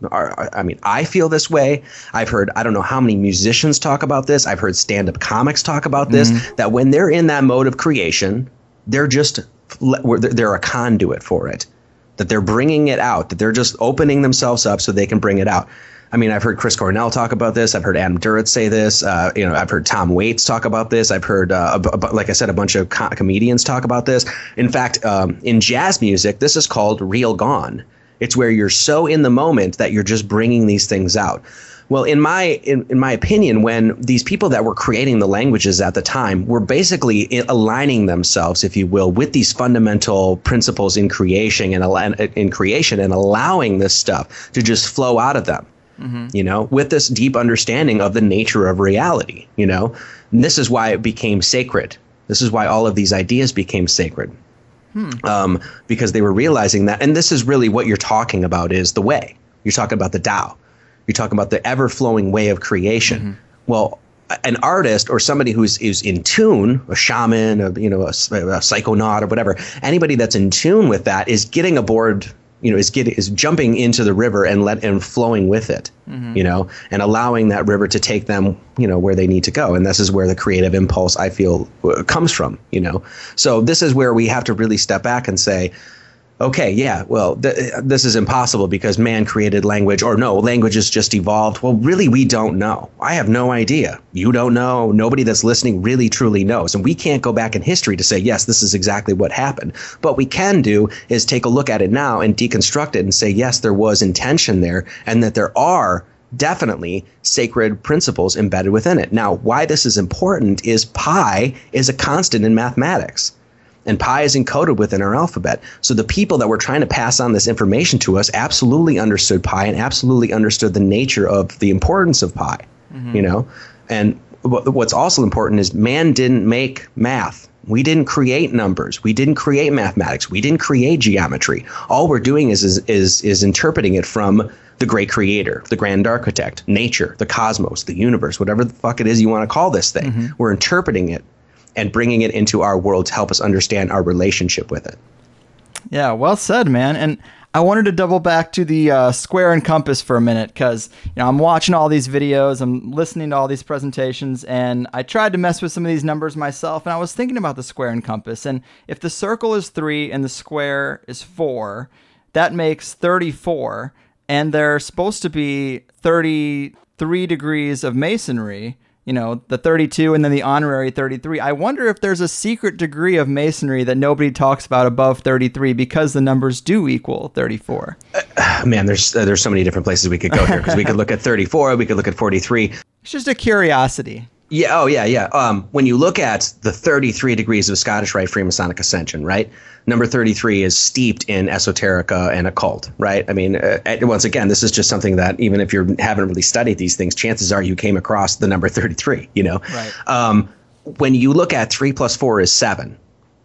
I mean, I feel this way. I've heard, I don't know how many musicians talk about this. I've heard stand-up comics talk about this, mm-hmm. that when they're in that mode of creation, they're just, they're a conduit for it, that they're bringing it out, that they're just opening themselves up so they can bring it out. I mean, I've heard Chris Cornell talk about this. I've heard Adam Duritz say this. Uh, you know, I've heard Tom Waits talk about this. I've heard, uh, a, a, like I said, a bunch of co- comedians talk about this. In fact, um, in jazz music, this is called real gone. It's where you're so in the moment that you're just bringing these things out. Well, in my in, in my opinion, when these people that were creating the languages at the time were basically aligning themselves, if you will, with these fundamental principles in creation and in creation and allowing this stuff to just flow out of them, mm-hmm. you know, with this deep understanding of the nature of reality, you know, and this is why it became sacred. This is why all of these ideas became sacred. Hmm. Um, because they were realizing that, and this is really what you're talking about is the way. You're talking about the Tao. You're talking about the ever-flowing way of creation. Mm-hmm. Well, an artist or somebody who's is in tune, a shaman, a, you know, a, a psychonaut or whatever, anybody that's in tune with that is getting aboard, you know, is getting is jumping into the river and let and flowing with it, mm-hmm. you know, and allowing that river to take them, you know, where they need to go. And this is where the creative impulse, I feel, comes from, you know. So this is where we have to really step back and say, okay, yeah, well, th- this is impossible because man created language, or no, language has just evolved. Well, really, we don't know. I have no idea. You don't know. Nobody that's listening really, truly knows. And we can't go back in history to say, yes, this is exactly what happened. But we can do is take a look at it now and deconstruct it and say, yes, there was intention there and that there are definitely sacred principles embedded within it. Now, why this is important is pi is a constant in mathematics. And pi is encoded within our alphabet. So the people that were trying to pass on this information to us absolutely understood pi and absolutely understood the nature of the importance of pi, mm-hmm. you know. And w- what's also important is man didn't make math. We didn't create numbers. We didn't create mathematics. We didn't create geometry. All we're doing is is is, is interpreting it from the great creator, the grand architect, nature, the cosmos, the universe, whatever the fuck it is you want to call this thing. Mm-hmm. We're interpreting it and bringing it into our world to help us understand our relationship with it. Yeah, well said, man. And I wanted to double back to the uh, square and compass for a minute because, you know, I'm watching all these videos, I'm listening to all these presentations, and I tried to mess with some of these numbers myself, and I was thinking about the square and compass. And if the circle is three and the square is four, that makes thirty-four, and there's supposed to be thirty-three degrees of masonry. You know, the thirty-two and then the honorary thirty-three. I wonder if there's a secret degree of masonry that nobody talks about above thirty-three because the numbers do equal thirty-four. Uh, man, there's uh, there's so many different places we could go here because we could look at thirty-four, we could look at forty-three. It's just a curiosity. Yeah. Oh, yeah, yeah. Um, when you look at the thirty-three degrees of Scottish Rite Freemasonic Ascension, right? Number thirty-three is steeped in esoterica and occult, right? I mean, uh, once again, this is just something that even if you haven't really studied these things, chances are you came across the number thirty-three, you know? Right. Um, when you look at three plus four is seven.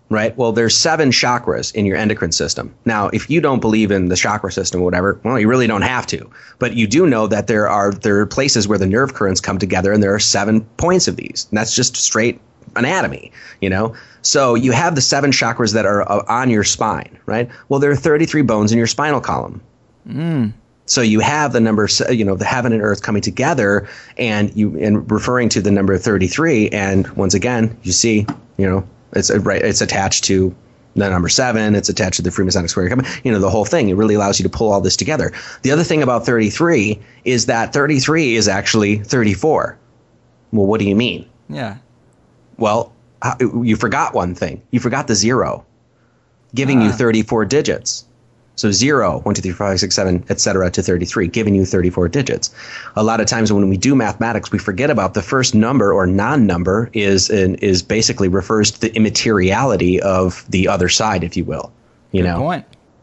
right? Well, there's seven chakras in your endocrine system. Now, if you don't believe in the chakra system or whatever, well, you really don't have to. But you do know that there are there are places where the nerve currents come together, and there are seven points of these. And that's just straight anatomy, you know? So you have the seven chakras that are uh, on your spine, right? Well, there are thirty-three bones in your spinal column. Mm. So you have the number, you know, the heaven and earth coming together, and you and referring to the number thirty-three. And once again, you see, you know, it's a, right, it's attached to the number seven. It's attached to the Freemasonic square. You know, the whole thing. It really allows you to pull all this together. The other thing about thirty-three is that thirty-three is actually thirty-four. Well, what do you mean? Yeah. Well, you forgot one thing. You forgot the zero, giving ah. you thirty-four digits. So zero, one, two, three, four, five, six, seven, et cetera, to thirty-three, giving you thirty-four digits. A lot of times when we do mathematics, we forget about the first number or non-number is is basically refers to the immateriality of the other side, if you will. You Good know. point.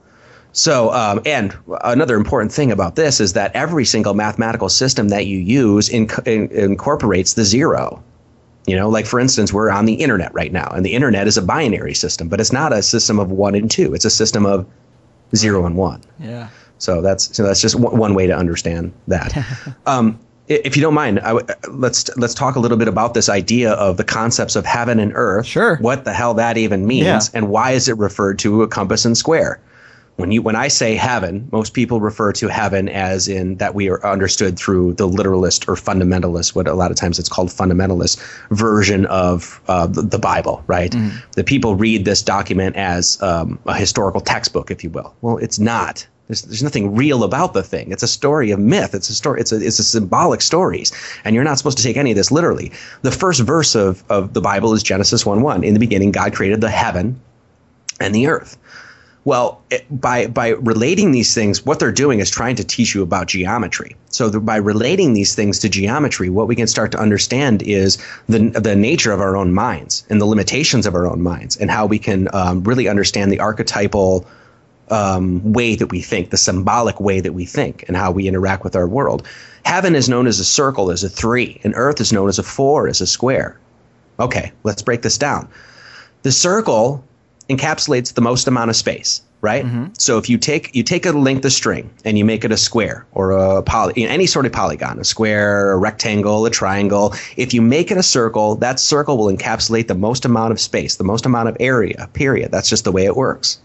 So, um, and another important thing about this is that every single mathematical system that you use in, in, incorporates the zero. You know, like for instance, we're on the internet right now, and the internet is a binary system, but it's not a system of one and two. It's a system of zero and one. Yeah. So that's so that's just one, one way to understand that. um, if you don't mind, I w- let's let's talk a little bit about this idea of the concepts of heaven and earth. Sure. What the hell that even means, Yeah. and why is it referred to a compass and square? When you when I say heaven, most people refer to heaven as in that we are understood through the literalist or fundamentalist, what a lot of times it's called fundamentalist version of uh, the, the Bible, right? Mm. The people read this document as um, a historical textbook, if you will. Well, it's not. There's, there's nothing real about the thing. It's a story of myth. It's a story. It's a it's a symbolic stories, and you're not supposed to take any of this literally. The first verse of of the Bible is Genesis one one. In the beginning, God created the heaven and the earth. Well, it, by by relating these things, what they're doing is trying to teach you about geometry. So the, by relating these things to geometry, what we can start to understand is the the nature of our own minds and the limitations of our own minds, and how we can um, really understand the archetypal um, way that we think, the symbolic way that we think, and how we interact with our world. Heaven is known as a circle, as a three, and earth is known as a four, as a square. Okay, let's break this down. The circle encapsulates the most amount of space, right? Mm-hmm. So if you take you take a length of string and you make it a square or a poly, any sort of polygon, a square, a rectangle, a triangle, if you make it a circle, that circle will encapsulate the most amount of space, the most amount of area, period. That's just the way it works.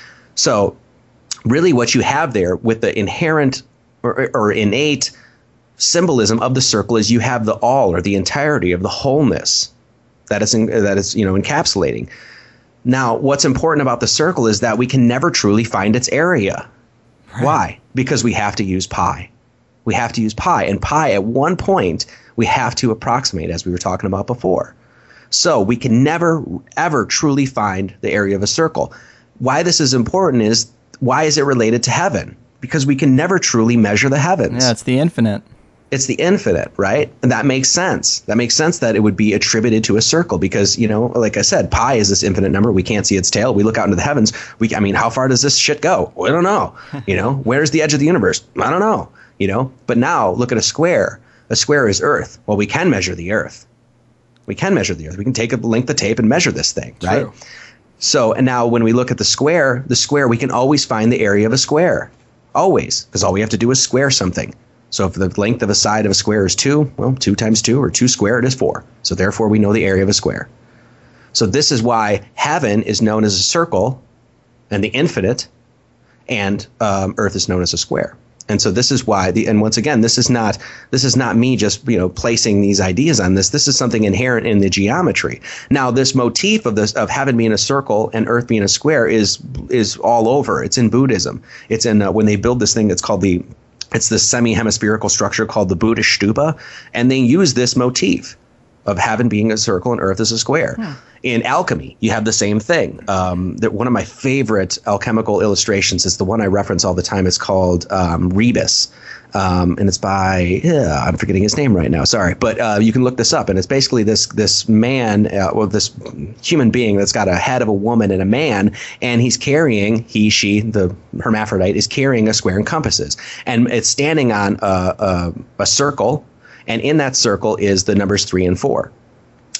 So really what you have there with the inherent or, or innate symbolism of the circle is you have the all or the entirety of the wholeness that is in, that is, you know, encapsulating. Now, what's important about the circle is that we can never truly find its area. Right. Why? Because we have to use pi. We have to use pi. And pi, at one point, we have to approximate, as we were talking about before. So we can never, ever truly find the area of a circle. Why this is important is, why is it related to heaven? Because we can never truly measure the heavens. Yeah, it's the infinite. It's the infinite, right? And that makes sense. That makes sense that it would be attributed to a circle because, you know, like I said, pi is this infinite number. We can't see its tail. We look out into the heavens. We, I mean, how far does this shit go? We don't know. You know, where's the edge of the universe? I don't know. You know, but now look at a square. A square is Earth. Well, we can measure the Earth. We can measure the Earth. We can take a length of tape and measure this thing, right? True. So, and now when we look at the square, the square, we can always find the area of a square. Always. Because all we have to do is square something. So if the length of a side of a square is two, well, two times two or two squared is four. So therefore, we know the area of a square. So this is why heaven is known as a circle and the infinite, and um, earth is known as a square. And so this is why the, and once again, this is not, this is not me just, you know, placing these ideas on this. This is something inherent in the geometry. Now, this motif of this, of heaven being a circle and earth being a square is, is all over. It's in Buddhism. It's in, uh, when they build this thing that's called the, it's this semi-hemispherical structure called the Buddhist stupa, and they use this motif of heaven being a circle and earth is a square. Hmm. In alchemy, you have the same thing. Um, that one of my favorite alchemical illustrations is the one I reference all the time. It's called um, Rebus, um, and it's by yeah, I'm forgetting his name right now. Sorry, but uh, you can look this up, and it's basically this this man, uh, well, this human being that's got a head of a woman and a man, and he's carrying he she the hermaphrodite is carrying a square and compasses, and it's standing on a, a, a circle. And in that circle is the numbers three and four.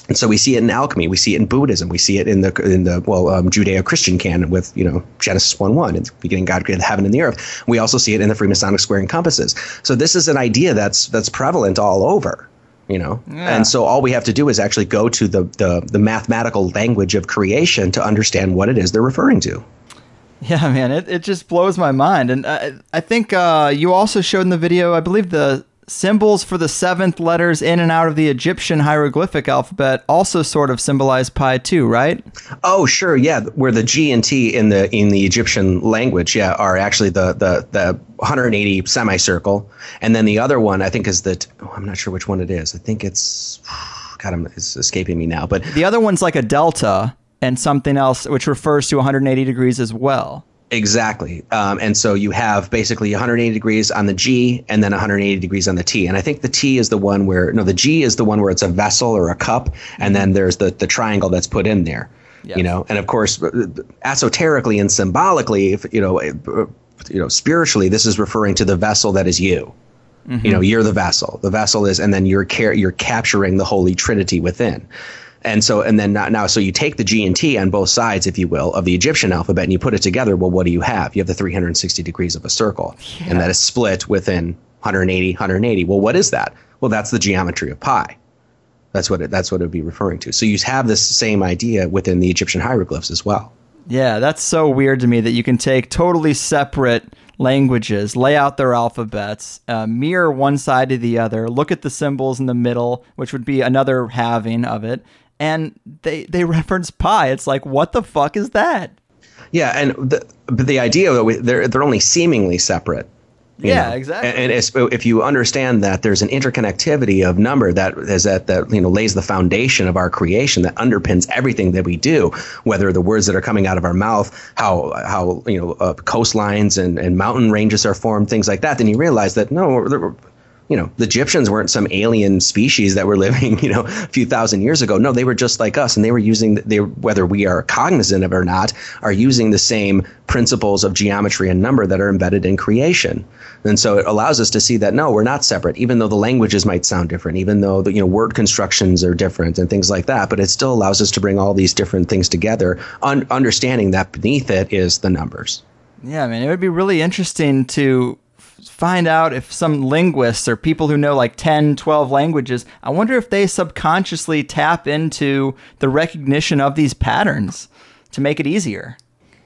And so we see it in alchemy, we see it in Buddhism, we see it in the in the well um, Judeo-Christian canon with you know Genesis one one, in the beginning God created the heaven and the earth. We also see it in the Freemasonic square and compasses. So this is an idea that's that's prevalent all over, you know. Yeah. And so all we have to do is actually go to the, the the mathematical language of creation to understand what it is they're referring to. Yeah, man, it it just blows my mind. And I I think uh, you also showed in the video, I believe the symbols for the seventh letters in and out of the Egyptian hieroglyphic alphabet also sort of symbolize pi too, right? Oh, sure, yeah. Where the G and T in the in the Egyptian language, yeah, are actually the the the one hundred eighty semicircle, and then the other one I think is the oh, I'm not sure which one it is. I think it's God, it's escaping me now. But the other one's like a delta and something else, which refers to one hundred eighty degrees as well. Exactly. Um, and so you have basically one hundred eighty degrees on the G and then one hundred eighty degrees on the T. And I think the T is the one where, no, the G is the one where it's a vessel or a cup. And then there's the, the triangle that's put in there, yes. you know, and of course, esoterically and symbolically, if, you know, you know, spiritually, this is referring to the vessel that is you. Mm-hmm. You know, you're the vessel. The vessel is, and then you're car- you're capturing the Holy Trinity within. And so, and then now, so you take the G and T on both sides, if you will, of the Egyptian alphabet, and you put it together. Well, what do you have? You have the three hundred sixty degrees of a circle, yeah. and that is split within one hundred eighty, one hundred eighty. Well, what is that? Well, that's the geometry of pi. That's what it, that's what it would be referring to. So you have this same idea within the Egyptian hieroglyphs as well. Yeah, that's so weird to me that you can take totally separate languages, lay out their alphabets, uh, mirror one side to the other, look at the symbols in the middle, which would be another halving of it. And they, they reference pi. It's like, what the fuck is that? Yeah, and the, but the idea that we, they're they're only seemingly separate. Yeah, know? exactly. And, and if you understand that there's an interconnectivity of number that is that that you know lays the foundation of our creation, that underpins everything that we do, whether the words that are coming out of our mouth, how how you know uh, coastlines and, and mountain ranges are formed, things like that, then you realize that no. We're, You know, the Egyptians weren't some alien species that were living, you know, a few thousand years ago. No, they were just like us, and they were using, they whether we are cognizant of it or not, are using the same principles of geometry and number that are embedded in creation. And so it allows us to see that, no, we're not separate, even though the languages might sound different, even though the, you know, word constructions are different and things like that. But it still allows us to bring all these different things together, un- understanding that beneath it is the numbers. Yeah, I mean, it would be really interesting to find out if some linguists or people who know like ten, twelve languages, I wonder if they subconsciously tap into the recognition of these patterns to make it easier.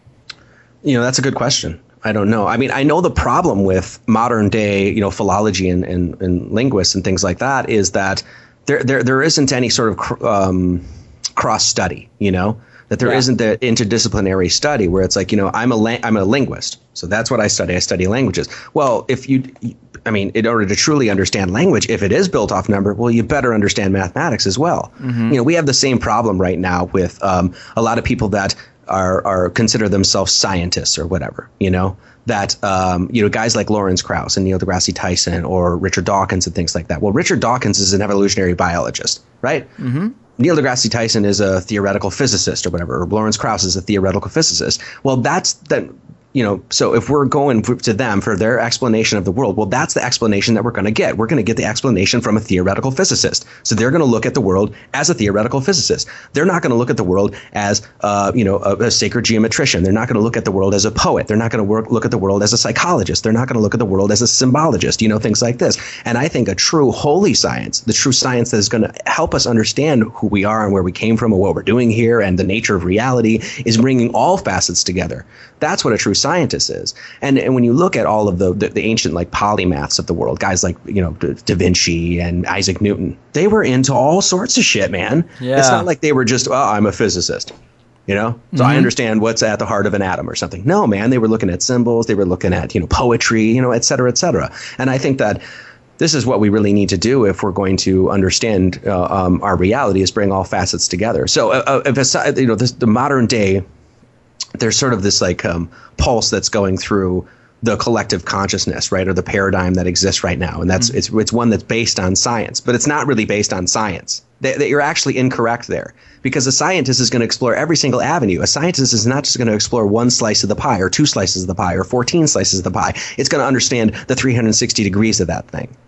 You know, that's a good question. I don't know. I mean, I know the problem with modern day, you know, philology and, and, and linguists and things like that is that there there there isn't any sort of um, cross study, you know, that there yeah. isn't the interdisciplinary study where it's like, you know, I'm a la- I'm a linguist. So that's what I study. I study languages. Well, if you, I mean, in order to truly understand language, if it is built off number, well, you better understand mathematics as well. Mm-hmm. You know, we have the same problem right now with um, a lot of people that are are consider themselves scientists or whatever, you know, that, um, you know, guys like Lawrence Krauss and Neil deGrasse Tyson or Richard Dawkins and things like that. Well, Richard Dawkins is an evolutionary biologist, right? Mm-hmm. Neil deGrasse Tyson is a theoretical physicist or whatever, or Lawrence Krauss is a theoretical physicist. Well, that's that. You know, so if we're going to them for their explanation of the world, well, that's the explanation that we're going to get. We're going to get the explanation from a theoretical physicist. So they're going to look at the world as a theoretical physicist. They're not going to look at the world as, uh, you know, a, a sacred geometrician. They're not going to look at the world as a poet. They're not going to work, look at the world as a psychologist. They're not going to look at the world as a symbologist, you know, things like this. And I think a true holy science, the true science that is going to help us understand who we are and where we came from and what we're doing here and the nature of reality, is bringing all facets together. That's what a true scientist is. And and when you look at all of the, the the ancient like polymaths of the world, guys like, you know, Da Vinci and Isaac Newton, they were into all sorts of shit, man. Yeah. It's not like they were just, oh, I'm a physicist, you know, so mm-hmm. I understand what's at the heart of an atom or something. No, man, they were looking at symbols. They were looking at, you know, poetry, you know, et cetera, et cetera. And I think that this is what we really need to do if we're going to understand uh, um, our reality, is bring all facets together. So uh, if aside, you know, this, the modern day, there's sort of this like um, pulse that's going through the collective consciousness, right, or the paradigm that exists right now, and that's mm-hmm. it's it's one that's based on science, but it's not really based on science. That you're actually incorrect there, because a scientist is going to explore every single avenue. A scientist is not just going to explore one slice of the pie, or two slices of the pie, or fourteen slices of the pie. It's going to understand the three hundred sixty degrees of that thing.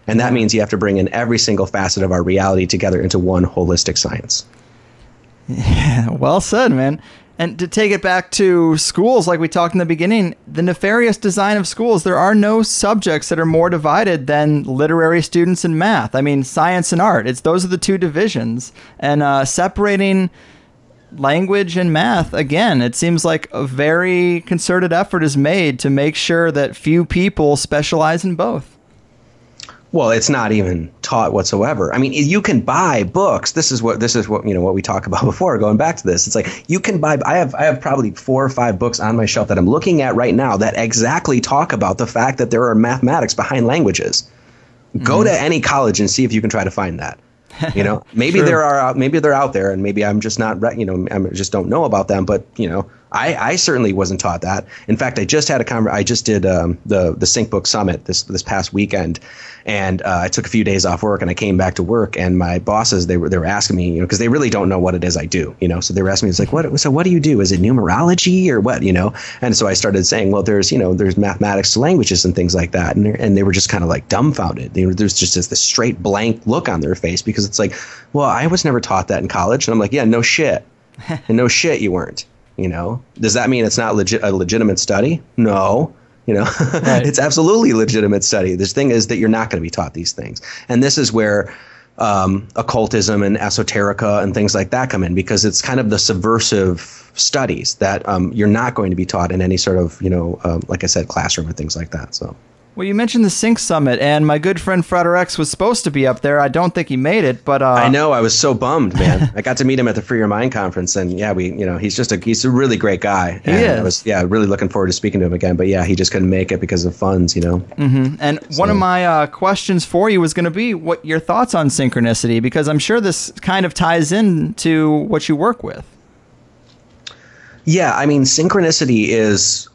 And that means you have to bring in every single facet of our reality together into one holistic science. Yeah, well said, man. And to take it back to schools, like we talked in the beginning, the nefarious design of schools, there are no subjects that are more divided than literary students and math. I mean, science and art. It's those are the two divisions. And uh, separating language and math, again, it seems like a very concerted effort is made to make sure that few people specialize in both. Well, it's not even taught whatsoever. I mean, you can buy books. This is what this is what you know what we talked about before. Going back to this, it's like you can buy. I have I have probably four or five books on my shelf that I'm looking at right now that exactly talk about the fact that there are mathematics behind languages. Mm-hmm. Go to any college and see if you can try to find that. You know, maybe there are maybe they're out there, and maybe I'm just not you know I just don't know about them. But you know, I, I certainly wasn't taught that. In fact, I just had a conver- I just did um, the the Sync Book Summit this this past weekend, and uh, I took a few days off work, and I came back to work, and my bosses they were they were asking me, you know, because they really don't know what it is I do, you know, so they were asking me, it's like, what so what do you do? Is it numerology or what, you know? And so I started saying, well, there's you know there's mathematics to languages and things like that, and and they were just kind of like dumbfounded. They were, there's just this, this straight blank look on their face because it's like, well, I was never taught that in college, and I'm like, yeah, no shit, and no shit, you weren't. You know, does that mean it's not legit a legitimate study? No, you know, right. It's absolutely a legitimate study. The thing is that you're not going to be taught these things. And this is where um, occultism and esoterica and things like that come in, because it's kind of the subversive studies that um, you're not going to be taught in any sort of, you know, um, like I said, classroom or things like that. So. Well, you mentioned the Sync Summit, and my good friend Fredericks was supposed to be up there. I don't think he made it, but uh, I know I was so bummed, man. I got to meet him at the Free Your Mind conference, and yeah, we, you know, he's just a he's a really great guy. He and is. I was, yeah, really looking forward to speaking to him again. But yeah, he just couldn't make it because of funds, you know. Mm-hmm. And so. One of my uh, questions for you was going to be what your thoughts on synchronicity, because I'm sure this kind of ties into what you work with. Yeah, I mean, synchronicity is.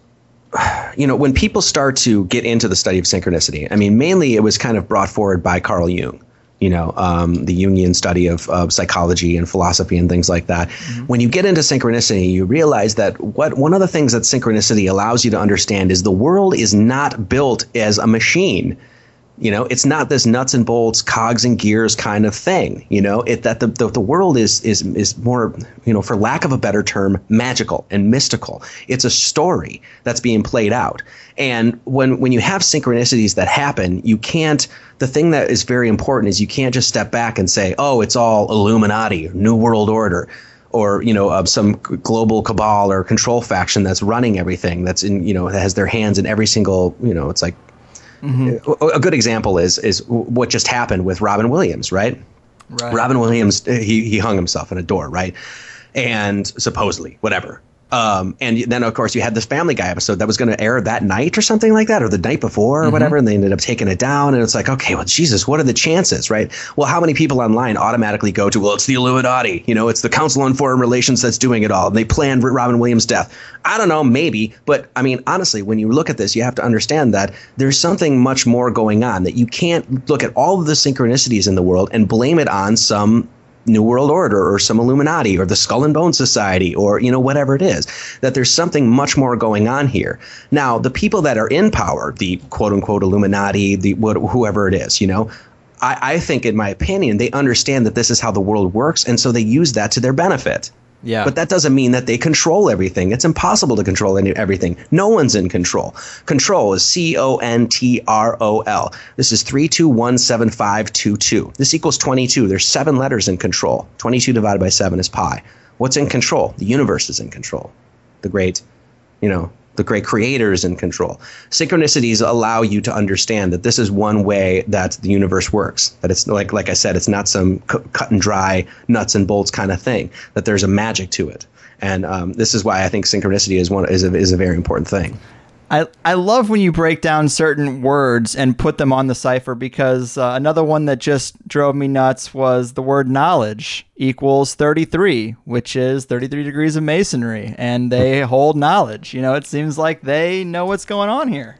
You know, when people start to get into the study of synchronicity, I mean, mainly it was kind of brought forward by Carl Jung, you know, um, the Jungian study of, of psychology and philosophy and things like that. Mm-hmm. When you get into synchronicity, you realize that what one of the things that synchronicity allows you to understand is the world is not built as a machine. You know, it's not this nuts and bolts, cogs and gears kind of thing. You know, it that the, the the world is is is more, you know, for lack of a better term, magical and mystical. It's a story that's being played out. And when when you have synchronicities that happen, you can't. The thing that is very important is you can't just step back and say, oh, it's all Illuminati, New World Order, or, you know, uh, some global cabal or control faction that's running everything. That's in, you know, that has their hands in every single, you know, it's like. Mm-hmm. A good example is is what just happened with Robin Williams, right? Right. Robin Williams, he he hung himself in a door, right? And supposedly, whatever. Um, and then, of course, you had this Family Guy episode that was going to air that night or something like that, or the night before or mm-hmm. whatever, and they ended up taking it down. And it's like, okay, well, Jesus, what are the chances, right? Well, how many people online automatically go to, well, it's the Illuminati, you know, it's the Council on Foreign Relations that's doing it all, and they planned Robin Williams' death. I don't know, maybe, but I mean, honestly, when you look at this, you have to understand that there's something much more going on, that you can't look at all of the synchronicities in the world and blame it on some New World Order or some Illuminati or the Skull and Bone Society or, you know, whatever it is, that there's something much more going on here. Now, the people that are in power, the quote unquote Illuminati, the whoever it is, you know, I, I think, in my opinion, they understand that this is how the world works. And so they use that to their benefit. Yeah. But that doesn't mean that they control everything. It's impossible to control any, everything. No one's in control. Control is C O N T R O L. This is three two one seven five two two. This equals twenty-two. There's seven letters in control. twenty-two divided by seven is pi. What's in control? The universe is in control. The great, you know, the great creator is in control. Synchronicities allow you to understand that this is one way that the universe works. That it's like, like I said, it's not some cu- cut and dry nuts and bolts kind of thing. That there's a magic to it, and um, this is why I think synchronicity is one is a, is a very important thing. I, I love when you break down certain words and put them on the cipher, because uh, another one that just drove me nuts was the word knowledge equals thirty-three, which is thirty-three degrees of masonry, and they hold knowledge. You know, it seems like they know what's going on here.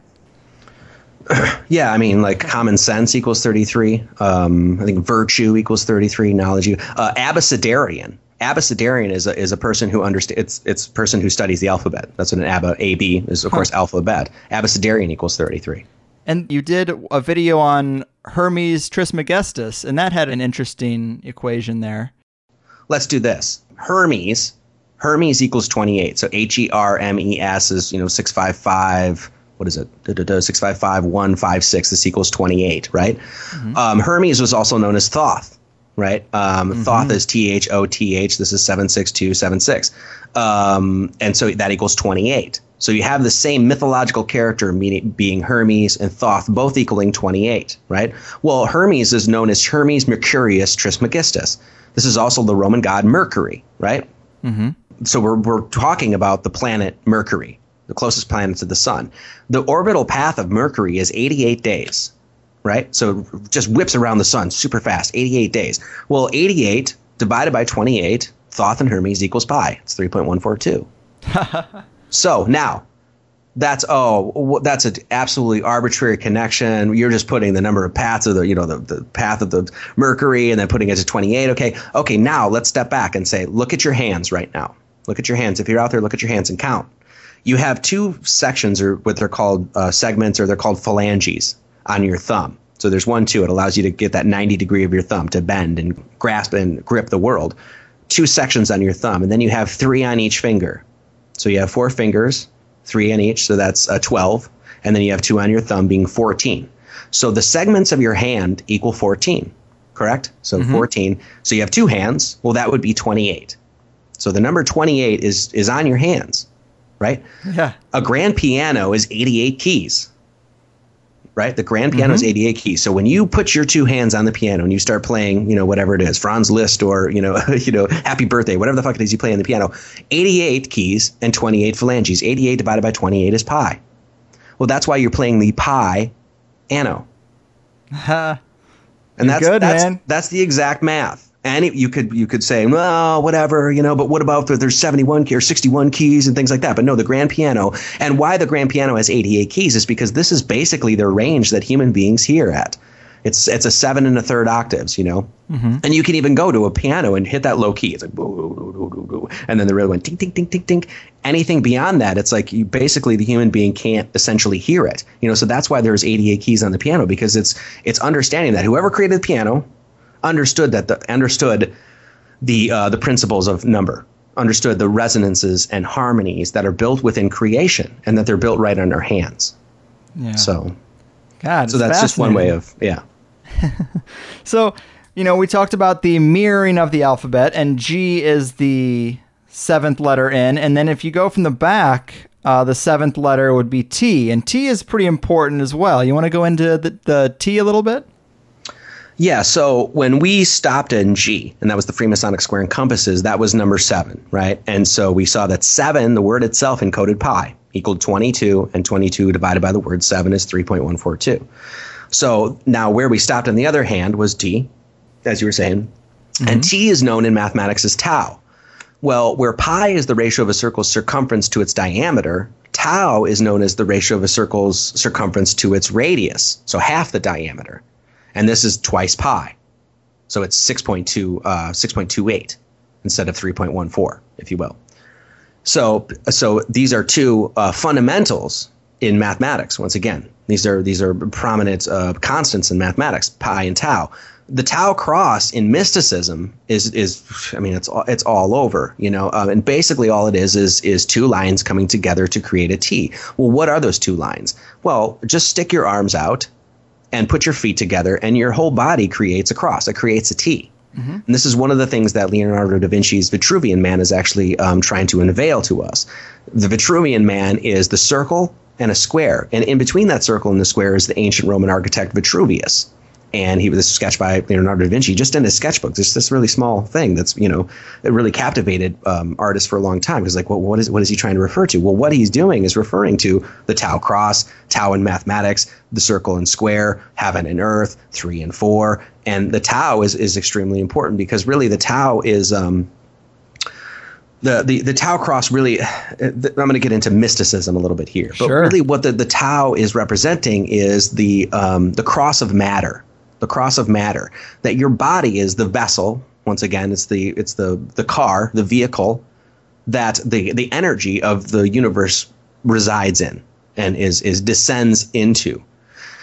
Yeah, I mean, like common sense equals thirty-three. Um, I think virtue equals thirty-three. Knowledge. Uh, Abecedarian. Abecedarian is a is a person who understands. It's it's a person who studies the alphabet. That's what an abba A B is, of huh. course, alphabet. Abecedarian equals thirty-three. And you did a video on Hermes Trismegistus, and that had an interesting equation there. Let's do this. Hermes, Hermes equals twenty-eight. So H E R M E S is, you know, six five five. What is it? six five five, one five six. This equals twenty-eight, right? Mm-hmm. Um, Hermes was also known as Thoth, right? Um, mm-hmm. Thoth is T H O T H. This is seven six two seven six. Um, and so that equals twenty-eight. So you have the same mythological character, meaning being Hermes and Thoth, both equaling twenty-eight, right? Well, Hermes is known as Hermes Mercurius Trismegistus. This is also the Roman god Mercury, right? Mm-hmm. So we're we're talking about the planet Mercury, the closest planet to the sun. The orbital path of Mercury is eighty-eight days, right? So it just whips around the sun super fast, eighty-eight days. Well, eighty-eight divided by twenty-eight, Thoth and Hermes equals pi. It's three point one four two. So now, that's oh, that's an absolutely arbitrary connection. You're just putting the number of paths of the, you know, the, the path of the Mercury and then putting it to twenty-eight. Okay, okay. Now let's step back and say, look at your hands right now. Look at your hands. If you're out there, look at your hands and count. You have two sections, or what they're called uh, segments, or they're called phalanges on your thumb. So there's one, two. It allows you to get that ninety degree of your thumb to bend and grasp and grip the world. Two sections on your thumb, and then you have three on each finger. So you have four fingers, three on each, so that's uh, twelve. And then you have two on your thumb, being fourteen. So the segments of your hand equal fourteen, correct? So mm-hmm. fourteen. So you have two hands. Well, that would be twenty-eight. So the number twenty-eight is is on your hands, right? Yeah. A grand piano is eighty-eight keys, right? The grand piano mm-hmm. is eighty-eight keys. So when you put your two hands on the piano and you start playing, you know, whatever it is, Franz Liszt or, you know, you know, Happy Birthday, whatever the fuck it is you play on the piano, eighty-eight keys and twenty-eight phalanges. eighty-eight divided by twenty-eight is pi. Well, that's why you're playing the pi ano. and that's good, that's, man. that's the exact math. And it, you could you could say, well, whatever, you know, but what about the, there's seventy-one or sixty-one keys and things like that? But no, the grand piano, and why the grand piano has eighty-eight keys is because this is basically the range that human beings hear at. It's it's a seven and a third octaves, you know, mm-hmm. and you can even go to a piano and hit that low key. It's like, boo, boo, boo, boo, boo, and then the real one, ting, ting, ting, ting, ting. Anything beyond that, it's like you basically the human being can't essentially hear it, you know. So that's why there's eighty-eight keys on the piano, because it's it's understanding that whoever created the piano understood that the understood the uh, the principles of number, understood the resonances and harmonies that are built within creation, and that they're built right on our hands. Yeah. So, God, so that's just one way of yeah. So, you know, we talked about the mirroring of the alphabet, and G is the seventh letter in, and then if you go from the back, uh, the seventh letter would be T, and T is pretty important as well. You want to go into the, the T a little bit? Yeah, so when we stopped in G, and that was the Freemasonic square and compasses, that was number seven, right? And so we saw that seven, the word itself encoded pi, equaled twenty-two, and twenty-two divided by the word seven is three point one four two. So now where we stopped on the other hand was D, as you were saying, mm-hmm. and T is known in mathematics as tau. Well, where pi is the ratio of a circle's circumference to its diameter, tau is known as the ratio of a circle's circumference to its radius, so half the diameter. And this is twice pi. So it's six point two, uh, six point two eight instead of three point one four, if you will. So so these are two uh, fundamentals in mathematics. Once again, these are these are prominent uh, constants in mathematics, pi and tau. The tau cross in mysticism is is I mean it's all, it's all over, you know, um, and basically all it is is is two lines coming together to create a T. Well, what are those two lines? Well, just stick your arms out and put your feet together, and your whole body creates a cross. It creates a T. Mm-hmm. And this is one of the things that Leonardo da Vinci's Vitruvian Man is actually um, trying to unveil to us. The Vitruvian Man is the circle and a square, and in between that circle and the square is the ancient Roman architect Vitruvius. And he was sketched by Leonardo da Vinci just in his sketchbook. There's this really small thing that's, you know, it really captivated um, artists for a long time. Because like, well, what is what is he trying to refer to? Well, what he's doing is referring to the tau cross, tau in mathematics, the circle and square, heaven and earth, three and four. And the tau is, is extremely important because really the tau is um, the, the, the tau cross really, I'm going to get into mysticism a little bit here. But sure. really what the, the tau is representing is the um, the cross of matter. The cross of matter, that your body is the vessel. Once again, it's the it's the the car, the vehicle that the the energy of the universe resides in and is is descends into.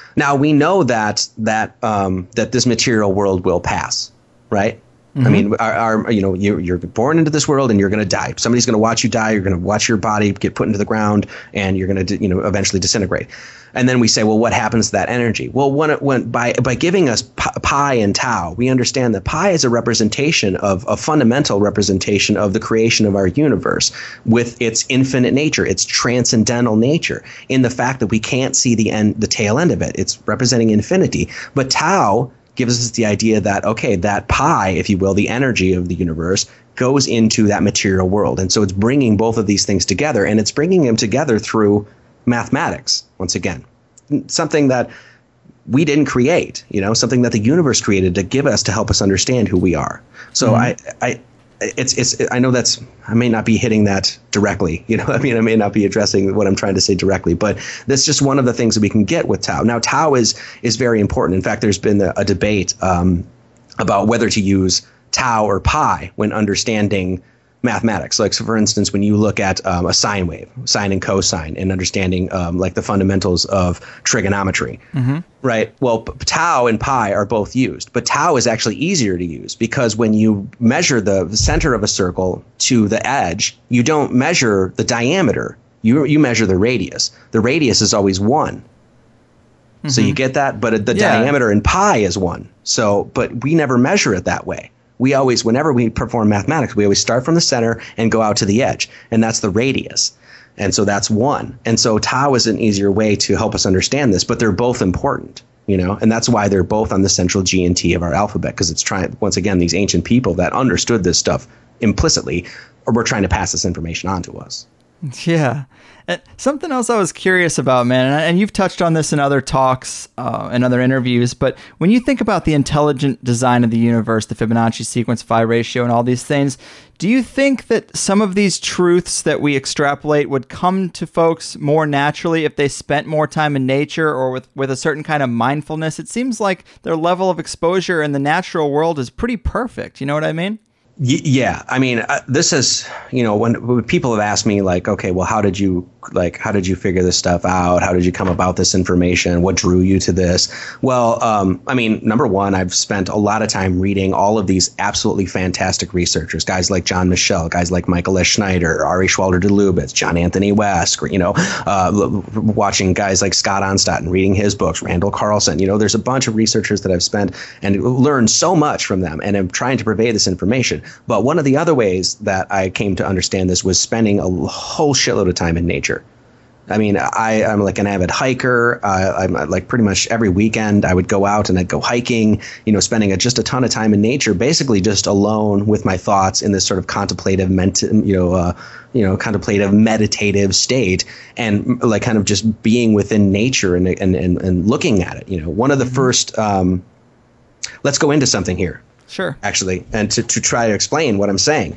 Now we know that that um, that this material world will pass, right? Mm-hmm. I mean, our, our you know you're, you're born into this world and you're going to die. Somebody's going to watch you die. You're going to watch your body get put into the ground, and you're going to you know eventually disintegrate. And then we say, well, what happens to that energy? Well, when it went by by giving us pi and tau, we understand that pi is a representation of a fundamental representation of the creation of our universe with its infinite nature, its transcendental nature, in the fact that we can't see the end, the tail end of it. It's representing infinity. But tau gives us the idea that, okay, that pi, if you will, the energy of the universe, goes into that material world. And so it's bringing both of these things together, and it's bringing them together through mathematics, once again, something that we didn't create, you know, something that the universe created to give us, to help us understand who we are. So mm-hmm. I, I, it's, it's, I know that's, I may not be hitting that directly, you know, I mean, I may not be addressing what I'm trying to say directly, but that's just one of the things that we can get with tau. Now, tau is, is very important. In fact, there's been a, a debate um, about whether to use tau or pi when understanding mathematics. Like, so for instance, when you look at um, a sine wave, sine and cosine, and understanding um, like the fundamentals of trigonometry, mm-hmm. right? Well, p- tau and pi are both used, but tau is actually easier to use because when you measure the center of a circle to the edge, you don't measure the diameter. You you measure the radius. The radius is always one. Mm-hmm. So you get that? But the yeah. diameter in pi is one. So, but we never measure it that way. We always, whenever we perform mathematics, we always start from the center and go out to the edge, and that's the radius. And so that's one. And so tau is an easier way to help us understand this, but they're both important, you know, and that's why they're both on the central G and T of our alphabet, because it's trying, once again, these ancient people that understood this stuff implicitly, or were trying to pass this information on to us. Yeah. And something else I was curious about, man, and you've touched on this in other talks uh, and other interviews, but when you think about the intelligent design of the universe, the Fibonacci sequence, phi ratio, and all these things, do you think that some of these truths that we extrapolate would come to folks more naturally if they spent more time in nature or with, with a certain kind of mindfulness? It seems like their level of exposure in the natural world is pretty perfect. You know what I mean? Yeah, I mean, uh, this is, you know, when, when people have asked me like, okay, well, how did you like, how did you figure this stuff out? How did you come about this information? What drew you to this? Well, um, I mean, number one, I've spent a lot of time reading all of these absolutely fantastic researchers, guys like John Michel, guys like Michael S. Schneider, Ari Schwalder de Lubitz, John Anthony West, you know, uh, watching guys like Scott Onstott and reading his books, Randall Carlson. You know, there's a bunch of researchers that I've spent and learned so much from them, and I'm trying to purvey this information. But one of the other ways that I came to understand this was spending a whole shitload of time in nature. I mean, I, I'm like an avid hiker. Uh, I'm like pretty much every weekend I would go out and I'd go hiking, you know, spending a, just a ton of time in nature, basically just alone with my thoughts in this sort of contemplative, ment- you know, uh, you know, contemplative, meditative state, and like kind of just being within nature and and and, and looking at it. You know, one of the mm-hmm. first. Um, let's go into something here. Sure. Actually, and to, to try to explain what I'm saying,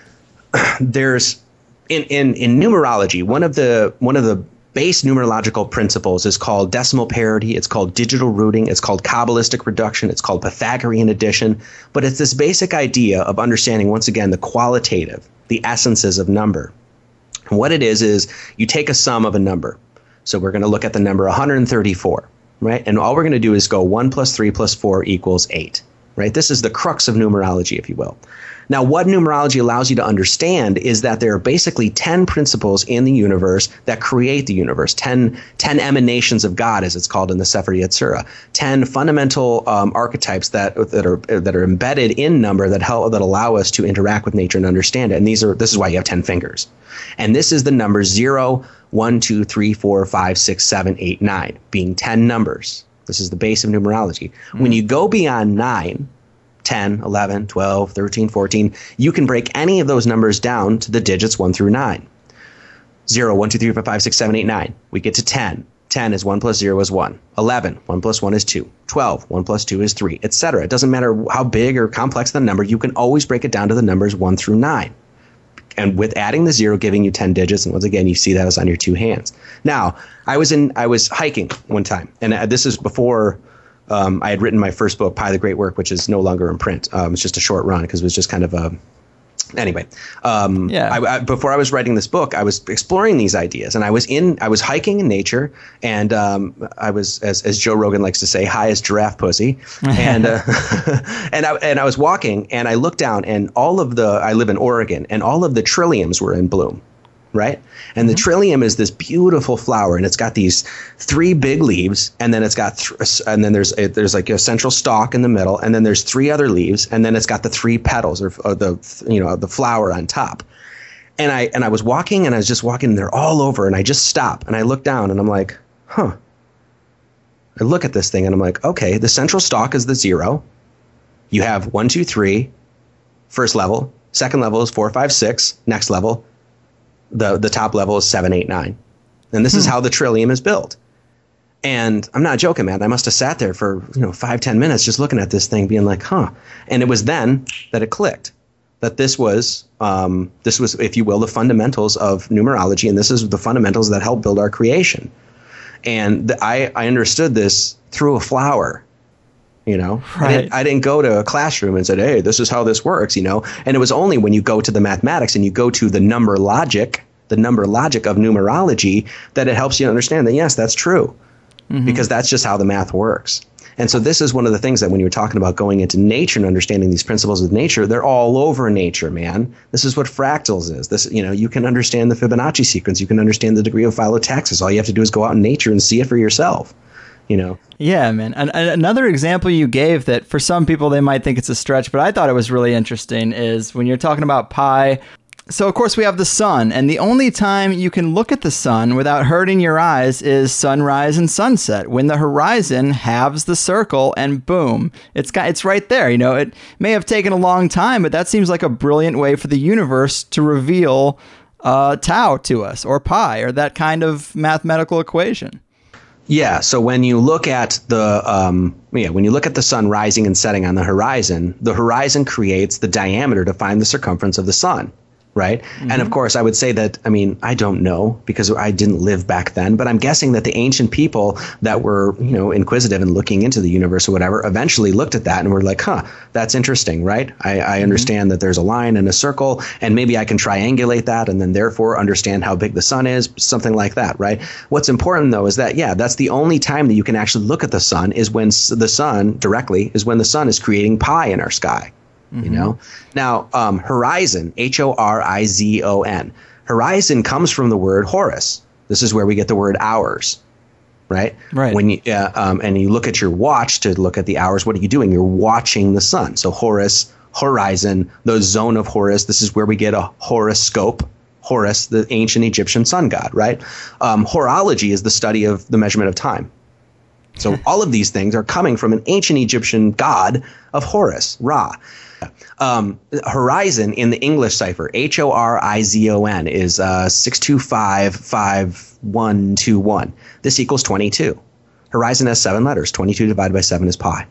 there's in, in, in numerology, one of the one of the base numerological principles is called decimal parity. It's called digital rooting. It's called Kabbalistic reduction. It's called Pythagorean addition. But it's this basic idea of understanding, once again, the qualitative, the essences of number. And what it is is you take a sum of a number. So we're going to look at the number one hundred thirty-four, right? And all we're going to do is go one plus three plus four equals eight. Right? This is the crux of numerology, if you will. Now, what numerology allows you to understand is that there are basically ten principles in the universe that create the universe, ten, ten emanations of God, as it's called in the Sefer Yetzirah, ten fundamental um, archetypes that that are that are embedded in number that help that allow us to interact with nature and understand it. And these are this is why you have ten fingers. And this is the numbers zero, one, two, three, four, five, six, seven, eight, nine, being ten numbers. This is the base of numerology. Mm. When you go beyond nine, ten, eleven, twelve, thirteen, fourteen, you can break any of those numbers down to the digits one through nine. zero, one, two, three, four, five, six, seven, eight, nine. We get to ten. ten is one plus zero is one. eleven, one plus one is two. twelve, one plus two is three, et cetera. It doesn't matter how big or complex the number, you can always break it down to the numbers one through nine. And with adding the zero, giving you ten digits, and once again, you see that as on your two hands. Now, I was in, I was hiking one time, and this is before um, I had written my first book, Pi the Great Work, which is no longer in print. Um, it's just a short run because it was just kind of a, Anyway, um, Yeah. I, I, before I was writing this book, I was exploring these ideas, and I was in, I was hiking in nature, and um, I was, as, as Joe Rogan likes to say, high as giraffe pussy, and uh, and I and I was walking, and I looked down, and all of the, I live in Oregon, and all of the trilliums were in bloom, right? And the trillium is this beautiful flower, and it's got these three big leaves, and then it's got, th- and then there's a, there's like a central stalk in the middle, and then there's three other leaves, and then it's got the three petals, or, or the you know the flower on top. And I and I was walking, and I was just walking, and they're all over, and I just stop, and I look down, and I'm like, huh. I look at this thing, and I'm like, okay, the central stalk is the zero. You have one, two, three, first level. Second level is four, five, six. Next level. The the top level is seven, eight, nine. And this hmm. is how the trillium is built. And I'm not joking, man. I must have sat there for, you know, five, ten minutes just looking at this thing being like, huh. And it was then that it clicked. That this was, um, this was, if you will, the fundamentals of numerology. And this is the fundamentals that help build our creation. And the, I, I understood this through a flower. You know, right. I, didn't, I didn't go to a classroom and said, hey, this is how this works, you know, and it was only when you go to the mathematics and you go to the number logic, the number logic of numerology, that it helps you understand that, yes, that's true, mm-hmm. because that's just how the math works. And so this is one of the things that when you were talking about going into nature and understanding these principles of nature, they're all over nature, man. This is what fractals is. This, you know, you can understand the Fibonacci sequence. You can understand the degree of phyllotaxis. All you have to do is go out in nature and see it for yourself. You know. Yeah, man. And another example you gave that for some people they might think it's a stretch, but I thought it was really interesting is when you're talking about pi. So, of course, we have the sun, and the only time you can look at the sun without hurting your eyes is sunrise and sunset, when the horizon halves the circle, and boom, it's got it's right there. You know, it may have taken a long time, but that seems like a brilliant way for the universe to reveal uh, tau to us, or pi, or that kind of mathematical equation. Yeah. So when you look at the um, yeah, when you look at the sun rising and setting on the horizon, the horizon creates the diameter to find the circumference of the sun. Right. Mm-hmm. And of course, I would say that, I mean, I don't know because I didn't live back then, but I'm guessing that the ancient people that were, you know, inquisitive and looking into the universe or whatever, eventually looked at that and were like, huh, that's interesting. Right. I, I understand mm-hmm. that there's a line and a circle, and maybe I can triangulate that and then therefore understand how big the sun is, something like that. Right. What's important, though, is that, yeah, that's the only time that you can actually look at the sun is when the sun directly is when the sun is creating pi in our sky. You know, now um, horizon, H O R I Z O N. Horizon comes from the word Horus. This is where we get the word hours. Right. Right. When you uh, um, and you look at your watch to look at the hours, what are you doing? You're watching the sun. So Horus, horizon, the zone of Horus. This is where we get a horoscope. Horus, the ancient Egyptian sun god. Right. Um, horology is the study of the measurement of time. So all of these things are coming from an ancient Egyptian god of Horus, Ra. Um, horizon in the English cipher, H O R I Z O N, is uh, six two five five one two one. This equals twenty-two. Horizon has seven letters. twenty-two divided by seven is pi.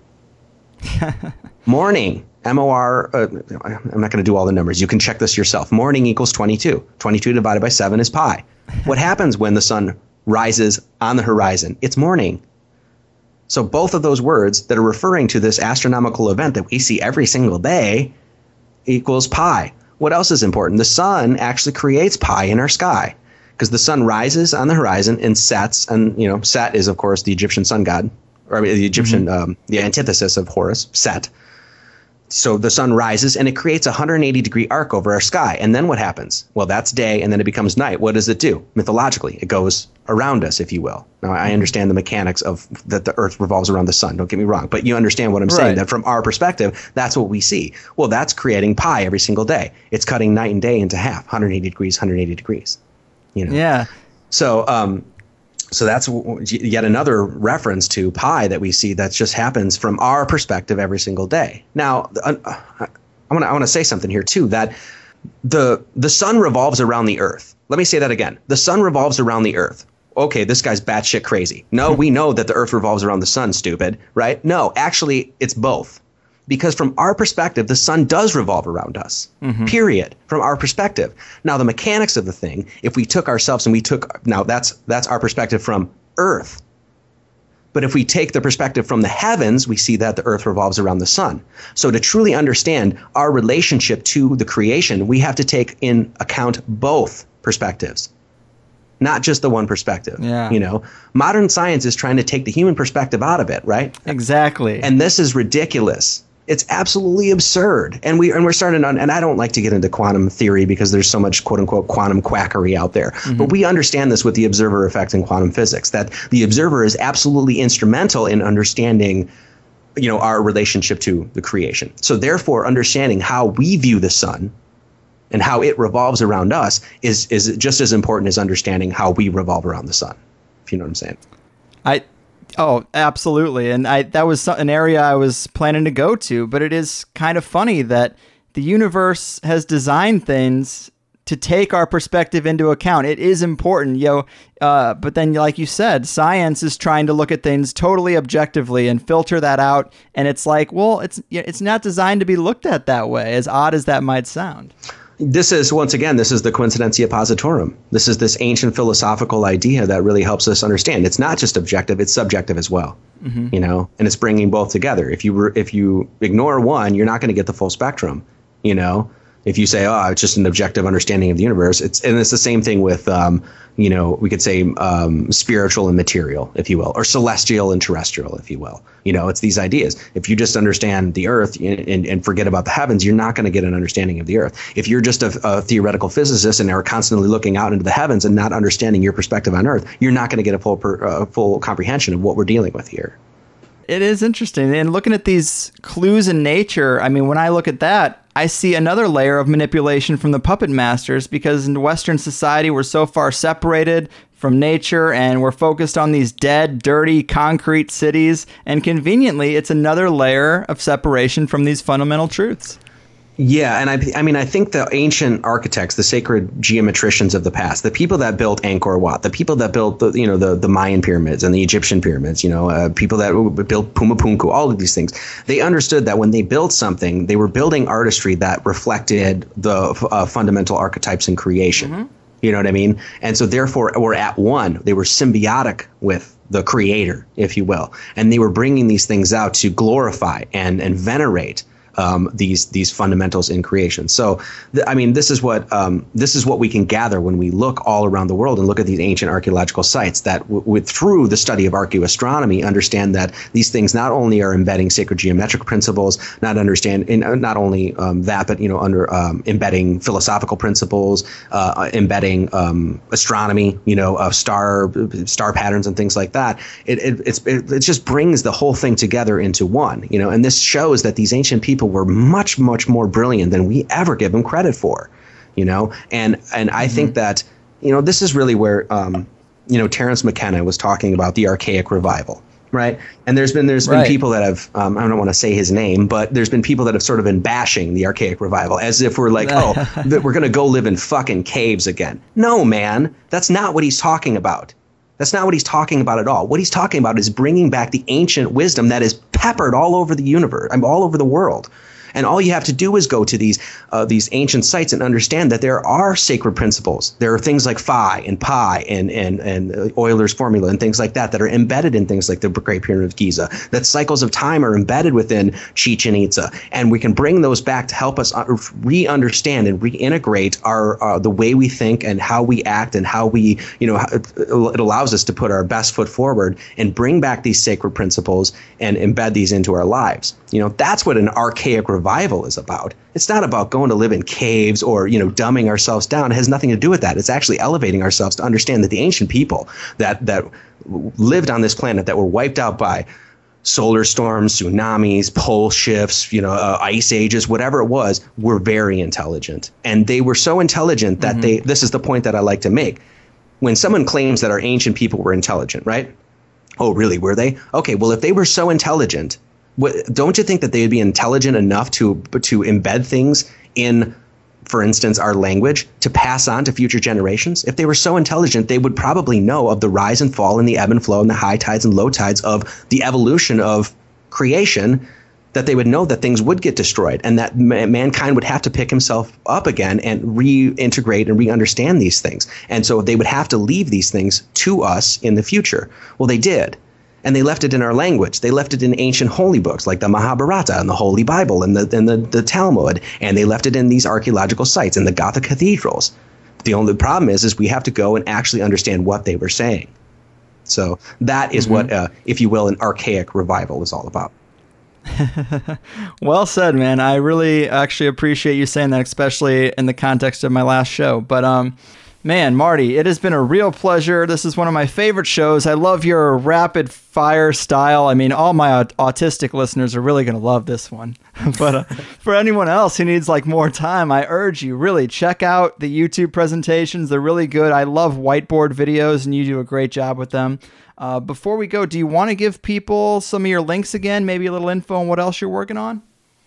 Morning, M O R, uh, I'm not going to do all the numbers. You can check this yourself. Morning equals twenty-two. twenty-two divided by seven is pi. What happens when the sun rises on the horizon? It's morning. So both of those words that are referring to this astronomical event that we see every single day equals pi. What else is important? The sun actually creates pi in our sky because the sun rises on the horizon and sets. And, you know, Set is, of course, the Egyptian sun god, or the Egyptian, mm-hmm. um, the antithesis of Horus, Set. So the sun rises and it creates a one hundred eighty degree arc over our sky. And then what happens? Well, that's day and then it becomes night. What does it do? Mythologically, it goes around us, if you will. Now, I understand the mechanics of that the earth revolves around the sun. Don't get me wrong. But you understand what I'm right. saying, that from our perspective, that's what we see. Well, that's creating pi every single day. It's cutting night and day into half, one hundred eighty degrees, one hundred eighty degrees. You know? Yeah. So, um, So that's yet another reference to pi that we see that just happens from our perspective every single day. Now, uh, I want to I want to say something here too, that the the sun revolves around the earth. Let me say that again. The sun revolves around the earth. Okay, this guy's batshit crazy. No, we know that the earth revolves around the sun, stupid, right? No, actually, it's both. Because from our perspective, the sun does revolve around us, mm-hmm. period, from our perspective. Now, the mechanics of the thing, if we took ourselves and we took, now that's that's our perspective from Earth. But if we take the perspective from the heavens, we see that the earth revolves around the sun. So to truly understand our relationship to the creation, we have to take in account both perspectives, not just the one perspective. Yeah. You know, modern science is trying to take the human perspective out of it, right? Exactly. And this is ridiculous. It's absolutely absurd. And we and we're starting on, and I don't like to get into quantum theory because there's so much quote unquote quantum quackery out there. Mm-hmm. But we understand this with the observer effect in quantum physics, that the observer is absolutely instrumental in understanding, you know, our relationship to the creation. So therefore, understanding how we view the sun and how it revolves around us is is just as important as understanding how we revolve around the sun. If you know what I'm saying. I Oh, absolutely. And I that was an area I was planning to go to, but it is kind of funny that the universe has designed things to take our perspective into account. It is important, yo. Uh, but then, like you said, science is trying to look at things totally objectively and filter that out. And it's like, well, it's it's not designed to be looked at that way, as odd as that might sound. This is, once again, this is the coincidentia positorum. This is this ancient philosophical idea that really helps us understand. It's not just objective, it's subjective as well, mm-hmm. you know, and it's bringing both together. If you re- if you ignore one, you're not going to get the full spectrum, you know. If you say, oh, it's just an objective understanding of the universe, it's and it's the same thing with, um, you know, we could say um, spiritual and material, if you will, or celestial and terrestrial, if you will. You know, it's these ideas. If you just understand the earth and, and forget about the heavens, you're not going to get an understanding of the earth. If you're just a, a theoretical physicist and are constantly looking out into the heavens and not understanding your perspective on earth, you're not going to get a full per, uh, full comprehension of what we're dealing with here. It is interesting. And looking at these clues in nature, I mean, when I look at that, I see another layer of manipulation from the puppet masters, because in Western society, we're so far separated from nature and we're focused on these dead, dirty, concrete cities. And conveniently, it's another layer of separation from these fundamental truths. Yeah, and I, I mean, I think the ancient architects, the sacred geometricians of the past, the people that built Angkor Wat, the people that built the, you know, the, the Mayan pyramids and the Egyptian pyramids, you know, uh, people that built Puma Punku, all of these things, they understood that when they built something, they were building artistry that reflected the uh, fundamental archetypes in creation. Mm-hmm. You know what I mean? And so therefore, we're at one. They were symbiotic with the creator, if you will, and they were bringing these things out to glorify and and venerate Um, these these fundamentals in creation. So, th- I mean, this is what um, this is what we can gather when we look all around the world and look at these ancient archaeological sites. That, w- with through the study of archaeoastronomy, understand that these things not only are embedding sacred geometric principles, not understand in, uh, not only um, that, but you know, under um, embedding philosophical principles, uh, embedding um, astronomy, you know, of star star patterns and things like that. It it, it's, it it just brings the whole thing together into one. You know, and this shows that these ancient people were much, much more brilliant than we ever give them credit for, you know, and and I mm-hmm. think that, you know, this is really where, um, you know, Terence McKenna was talking about the archaic revival. Right. And there's been there's right. been people that have um, I don't want to say his name, but there's been people that have sort of been bashing the archaic revival as if we're like, oh, that we're going to go live in fucking caves again. No, man, that's not what he's talking about. That's not what he's talking about at all. What he's talking about is bringing back the ancient wisdom that is peppered all over the universe, I mean, all over the world. And all you have to do is go to these uh, these ancient sites and understand that there are sacred principles. There are things like phi and pi and and and Euler's formula and things like that that are embedded in things like the Great Pyramid of Giza. That cycles of time are embedded within Chichen Itza, and we can bring those back to help us re-understand and reintegrate our uh, the way we think and how we act and how we, you know, it allows us to put our best foot forward and bring back these sacred principles and embed these into our lives. You know, that's what an archaic revival is about. It's not about going to live in caves or, you know, dumbing ourselves down. It has nothing to do with that. It's actually elevating ourselves to understand that the ancient people that that lived on this planet, that were wiped out by solar storms, tsunamis, pole shifts, you know, uh, ice ages, whatever it was, were very intelligent. And they were so intelligent that mm-hmm. they, this is the point that I like to make. When someone claims that our ancient people were intelligent, right? Oh, really? Were they? Okay, well, if they were so intelligent, don't you think that they would be intelligent enough to to embed things in, for instance, our language to pass on to future generations? If they were so intelligent, they would probably know of the rise and fall and the ebb and flow and the high tides and low tides of the evolution of creation, that they would know that things would get destroyed and that ma- mankind would have to pick himself up again and reintegrate and re-understand these things. And so they would have to leave these things to us in the future. Well, they did. And they left it in our language. They left it in ancient holy books like the Mahabharata and the Holy Bible and the and the, the Talmud. And they left it in these archaeological sites in the Gothic cathedrals. The only problem is, is we have to go and actually understand what they were saying. So that is mm-hmm. what, uh, if you will, an archaic revival is all about. Well said, man. I really actually appreciate you saying that, especially in the context of my last show. But, um, man, Marty, it has been a real pleasure. This is one of my favorite shows. I love your rapid fire style. I mean, all my aut- autistic listeners are really going to love this one. But uh, for anyone else who needs like more time, I urge you really check out the YouTube presentations. They're really good. I love whiteboard videos, and you do a great job with them. Uh, before we go, do you want to give people some of your links again, maybe a little info on what else you're working on?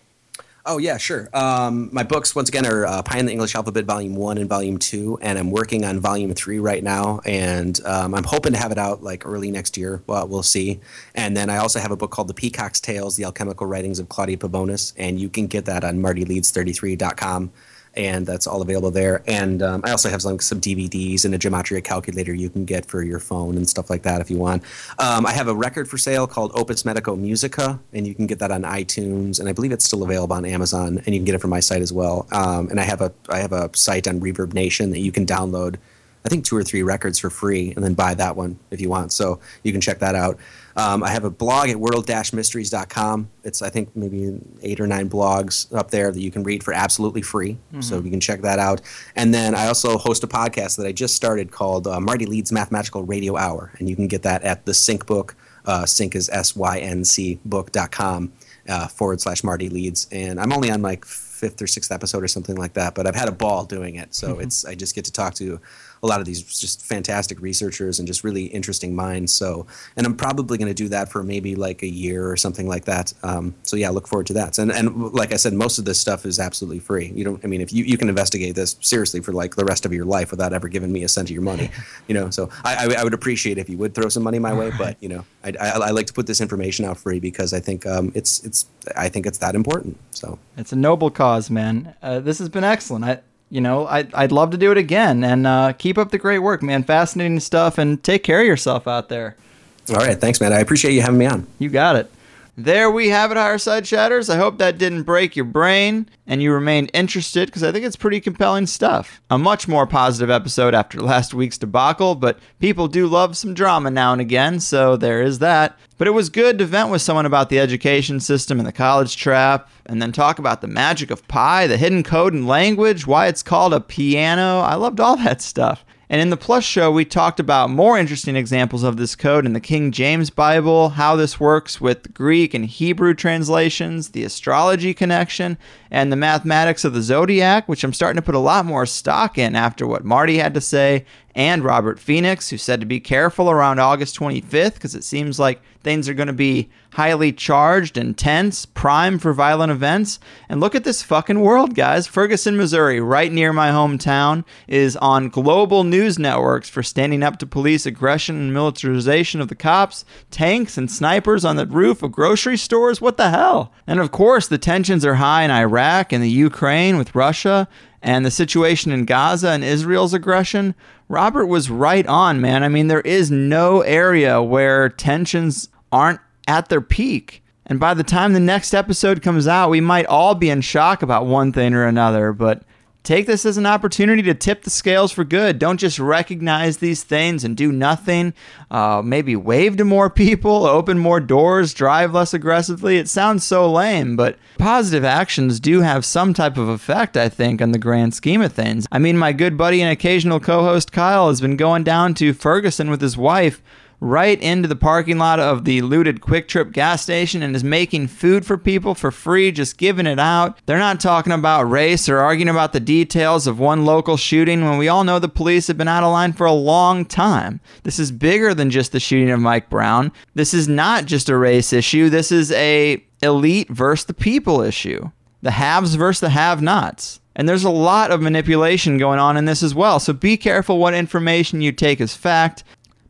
Oh, yeah, sure. Um, my books, once again, are uh, Pi and the English Alphabet Volume one and Volume two, and I'm working on Volume three right now, and um, I'm hoping to have it out like early next year. Well, we'll see. And then I also have a book called The Peacock's Tales, The Alchemical Writings of Claudia Pavonis, and you can get that on marty leeds thirty-three dot com. And that's all available there. And um, I also have some, some D V Ds and a gematria calculator you can get for your phone and stuff like that if you want. Um, I have a record for sale called Opus Medico Musica, and you can get that on iTunes, and I believe it's still available on Amazon, and you can get it from my site as well. Um, and I have a I have a site on Reverb Nation that you can download, I think, two or three records for free, and then buy that one if you want. So you can check that out. Um, I have a blog at world dash mysteries dot com. It's, I think, maybe eight or nine blogs up there that you can read for absolutely free. Mm-hmm. So you can check that out. And then I also host a podcast that I just started called uh, Marty Leeds Mathematical Radio Hour. And you can get that at the Sync book. Uh, Sync is S Y N C book dot com uh, forward slash Marty Leeds. And I'm only on like fifth or sixth episode or something like that, but I've had a ball doing it. So mm-hmm. it's I just get to talk to a lot of these just fantastic researchers and just really interesting minds. So, and I'm probably going to do that for maybe like a year or something like that. Um, so yeah, look forward to that. And and like I said, most of this stuff is absolutely free. You don't, I mean, if you, you can investigate this seriously for like the rest of your life without ever giving me a cent of your money, you know. So I, I, I would appreciate if you would throw some money my way, but you know, I, I, I like to put this information out free because I think um, it's it's I think it's that important. So it's a noble cause, man. Uh, this has been excellent. I. You know, I, I'd love to do it again, and uh, keep up the great work, man. Fascinating stuff, and take care of yourself out there. All right. Thanks, man. I appreciate you having me on. You got it. There we have it, Higher Side Chatters. I hope that didn't break your brain and you remained interested, because I think it's pretty compelling stuff. A much more positive episode after last week's debacle, but people do love some drama now and again, so there is that. But it was good to vent with someone about the education system and the college trap, and then talk about the magic of pi, the hidden code in language, why it's called a piano. I loved all that stuff. And in the Plus show, we talked about more interesting examples of this code in the King James Bible, how this works with Greek and Hebrew translations, the astrology connection, and the mathematics of the zodiac, which I'm starting to put a lot more stock in after what Marty had to say, and Robert Phoenix, who said to be careful around August twenty-fifth, because it seems like things are going to be highly charged, intense, prime for violent events. And look at this fucking world, guys. Ferguson, Missouri, right near my hometown, is on global news networks for standing up to police aggression and militarization of the cops, tanks and snipers on the roof of grocery stores. What the hell? And of course, the tensions are high in Iraq and the Ukraine with Russia, and the situation in Gaza and Israel's aggression. Robert was right on, man. I mean, there is no area where tensions aren't at their peak. And by the time the next episode comes out, we might all be in shock about one thing or another, but take this as an opportunity to tip the scales for good. Don't just recognize these things and do nothing. Uh, maybe wave to more people, open more doors, drive less aggressively. It sounds so lame, but positive actions do have some type of effect, I think, on the grand scheme of things. I mean, my good buddy and occasional co-host Kyle has been going down to Ferguson with his wife, right into the parking lot of the looted Quick Trip gas station, and is making food for people for free, just giving it out. They're not talking about race or arguing about the details of one local shooting when we all know the police have been out of line for a long time. This is bigger than just the shooting of Mike Brown. This is not just a race issue. This is a elite versus the people issue. The haves versus the have-nots. And there's a lot of manipulation going on in this as well, so be careful what information you take as fact.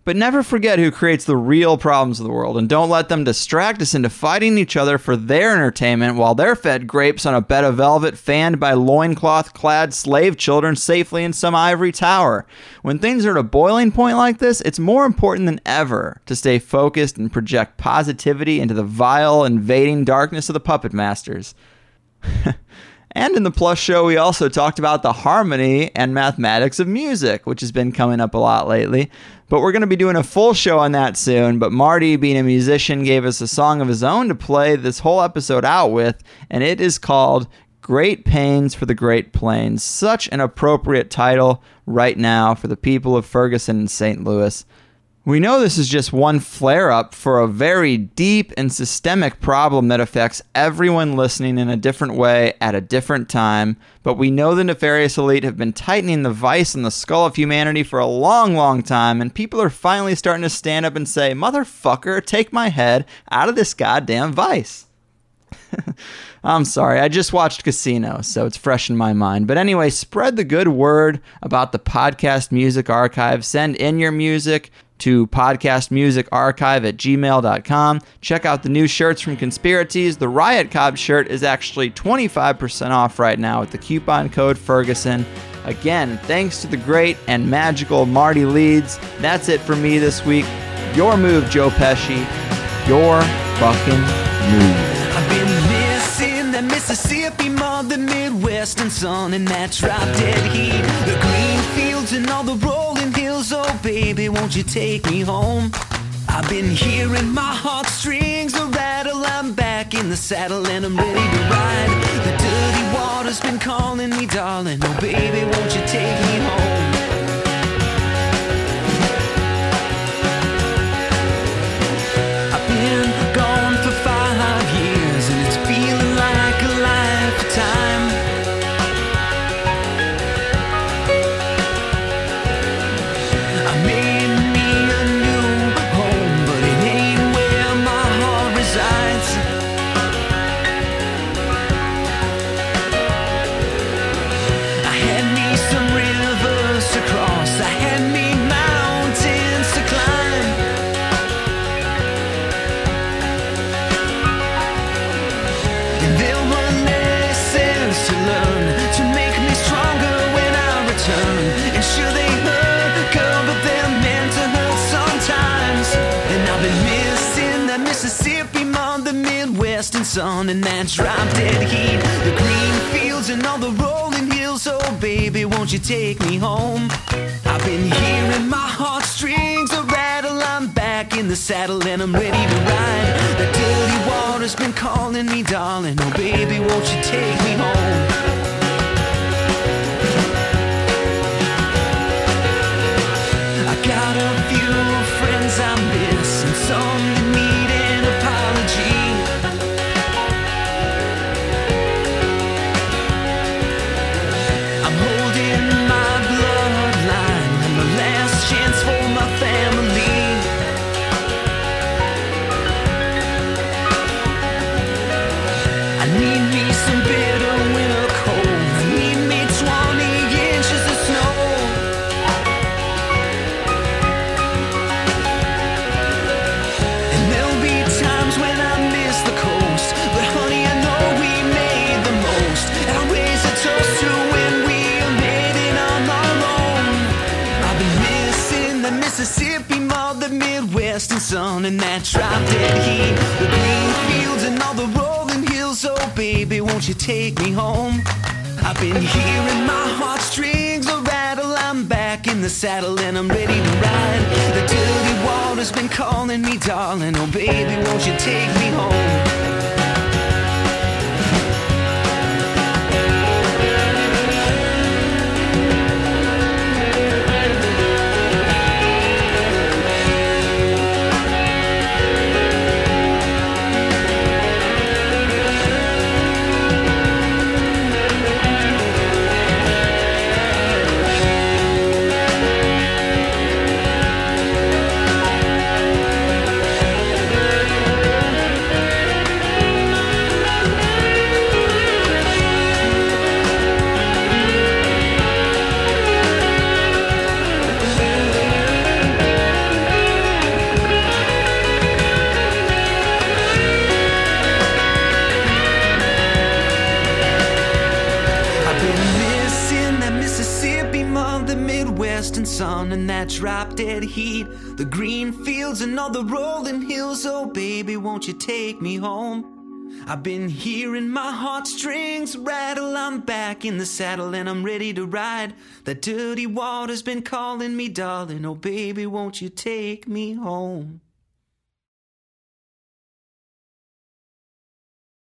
But never forget who creates the real problems of the world, and don't let them distract us into fighting each other for their entertainment while they're fed grapes on a bed of velvet fanned by loincloth-clad slave children safely in some ivory tower. When things are at a boiling point like this, it's more important than ever to stay focused and project positivity into the vile, invading darkness of the puppet masters. And in the Plus show, we also talked about the harmony and mathematics of music, which has been coming up a lot lately. But we're going to be doing a full show on that soon. But Marty, being a musician, gave us a song of his own to play this whole episode out with, and it is called Great Pains for the Great Plains. Such an appropriate title right now for the people of Ferguson and Saint Louis. We know this is just one flare-up for a very deep and systemic problem that affects everyone listening in a different way at a different time, but we know the nefarious elite have been tightening the vice in the skull of humanity for a long, long time, and people are finally starting to stand up and say, "Motherfucker, take my head out of this goddamn vice." I'm sorry, I just watched Casino, so it's fresh in my mind. But anyway, spread the good word about the Podcast Music Archive. Send in your music to podcastmusicarchive at gmail dot com. Check out the new shirts from Conspiracies. The Riot Cobb shirt is actually twenty-five percent off right now with the coupon code Ferguson. Again, thanks to the great and magical Marty Leeds. That's it for me this week. Your move, Joe Pesci. Your fucking move. I've been missing the Mississippi more than Midwestern sun and that drop dead heat. The green fields and all the rolling hills. Oh baby, won't you take me home? I've been hearing my heartstrings a rattle. I'm back in the saddle and I'm ready to ride. The dirty water's been calling me, darling. Oh baby, won't you take me home? I've been gone for five years and it's feeling like a lifetime. I made me a new home, but it ain't where my heart resides. I had me some rivers to cross, I had me mountains to climb. And there were lessons to learn to make me stronger when I return. And sure they hurt, girl, but they're meant to hurt sometimes. And I've been missing that Mississippi more, the Midwestern sun and that drop dead heat. The green fields and all the rolling hills. Oh baby, won't you take me home? I've been hearing my heartstrings a rattle. I'm back in the saddle and I'm ready to ride. The dirty water's been calling me, darling. Oh baby, won't you take me home? I got a few friends I miss and some that need an apology. I'm holding my bloodline and the last chance for my family. I need me some bitter winter cold. I need me twenty inches of snow. And there'll be times when I miss the coast, but honey, I know we made the most. And I'll raise a toast to when we made it on our own. I've been missing the Mississippi more, the Midwestern sun and that drop dead heat. The green fields and all the rolling hills. Oh baby, won't you take me home? I've been hearing my heartstrings a rattle. I'm back in the saddle and I'm ready to ride. The dirty water's been calling me, darling. Oh baby, won't you take me home? Mississippi mud, the Midwestern sun, and that drop dead heat, the green fields and all the rolling hills. Oh baby, won't you take me home? I've been hearing my heartstrings rattle. I'm back in the saddle and I'm ready to ride. That dirty water's been calling me, darling. Oh baby, won't you take me home?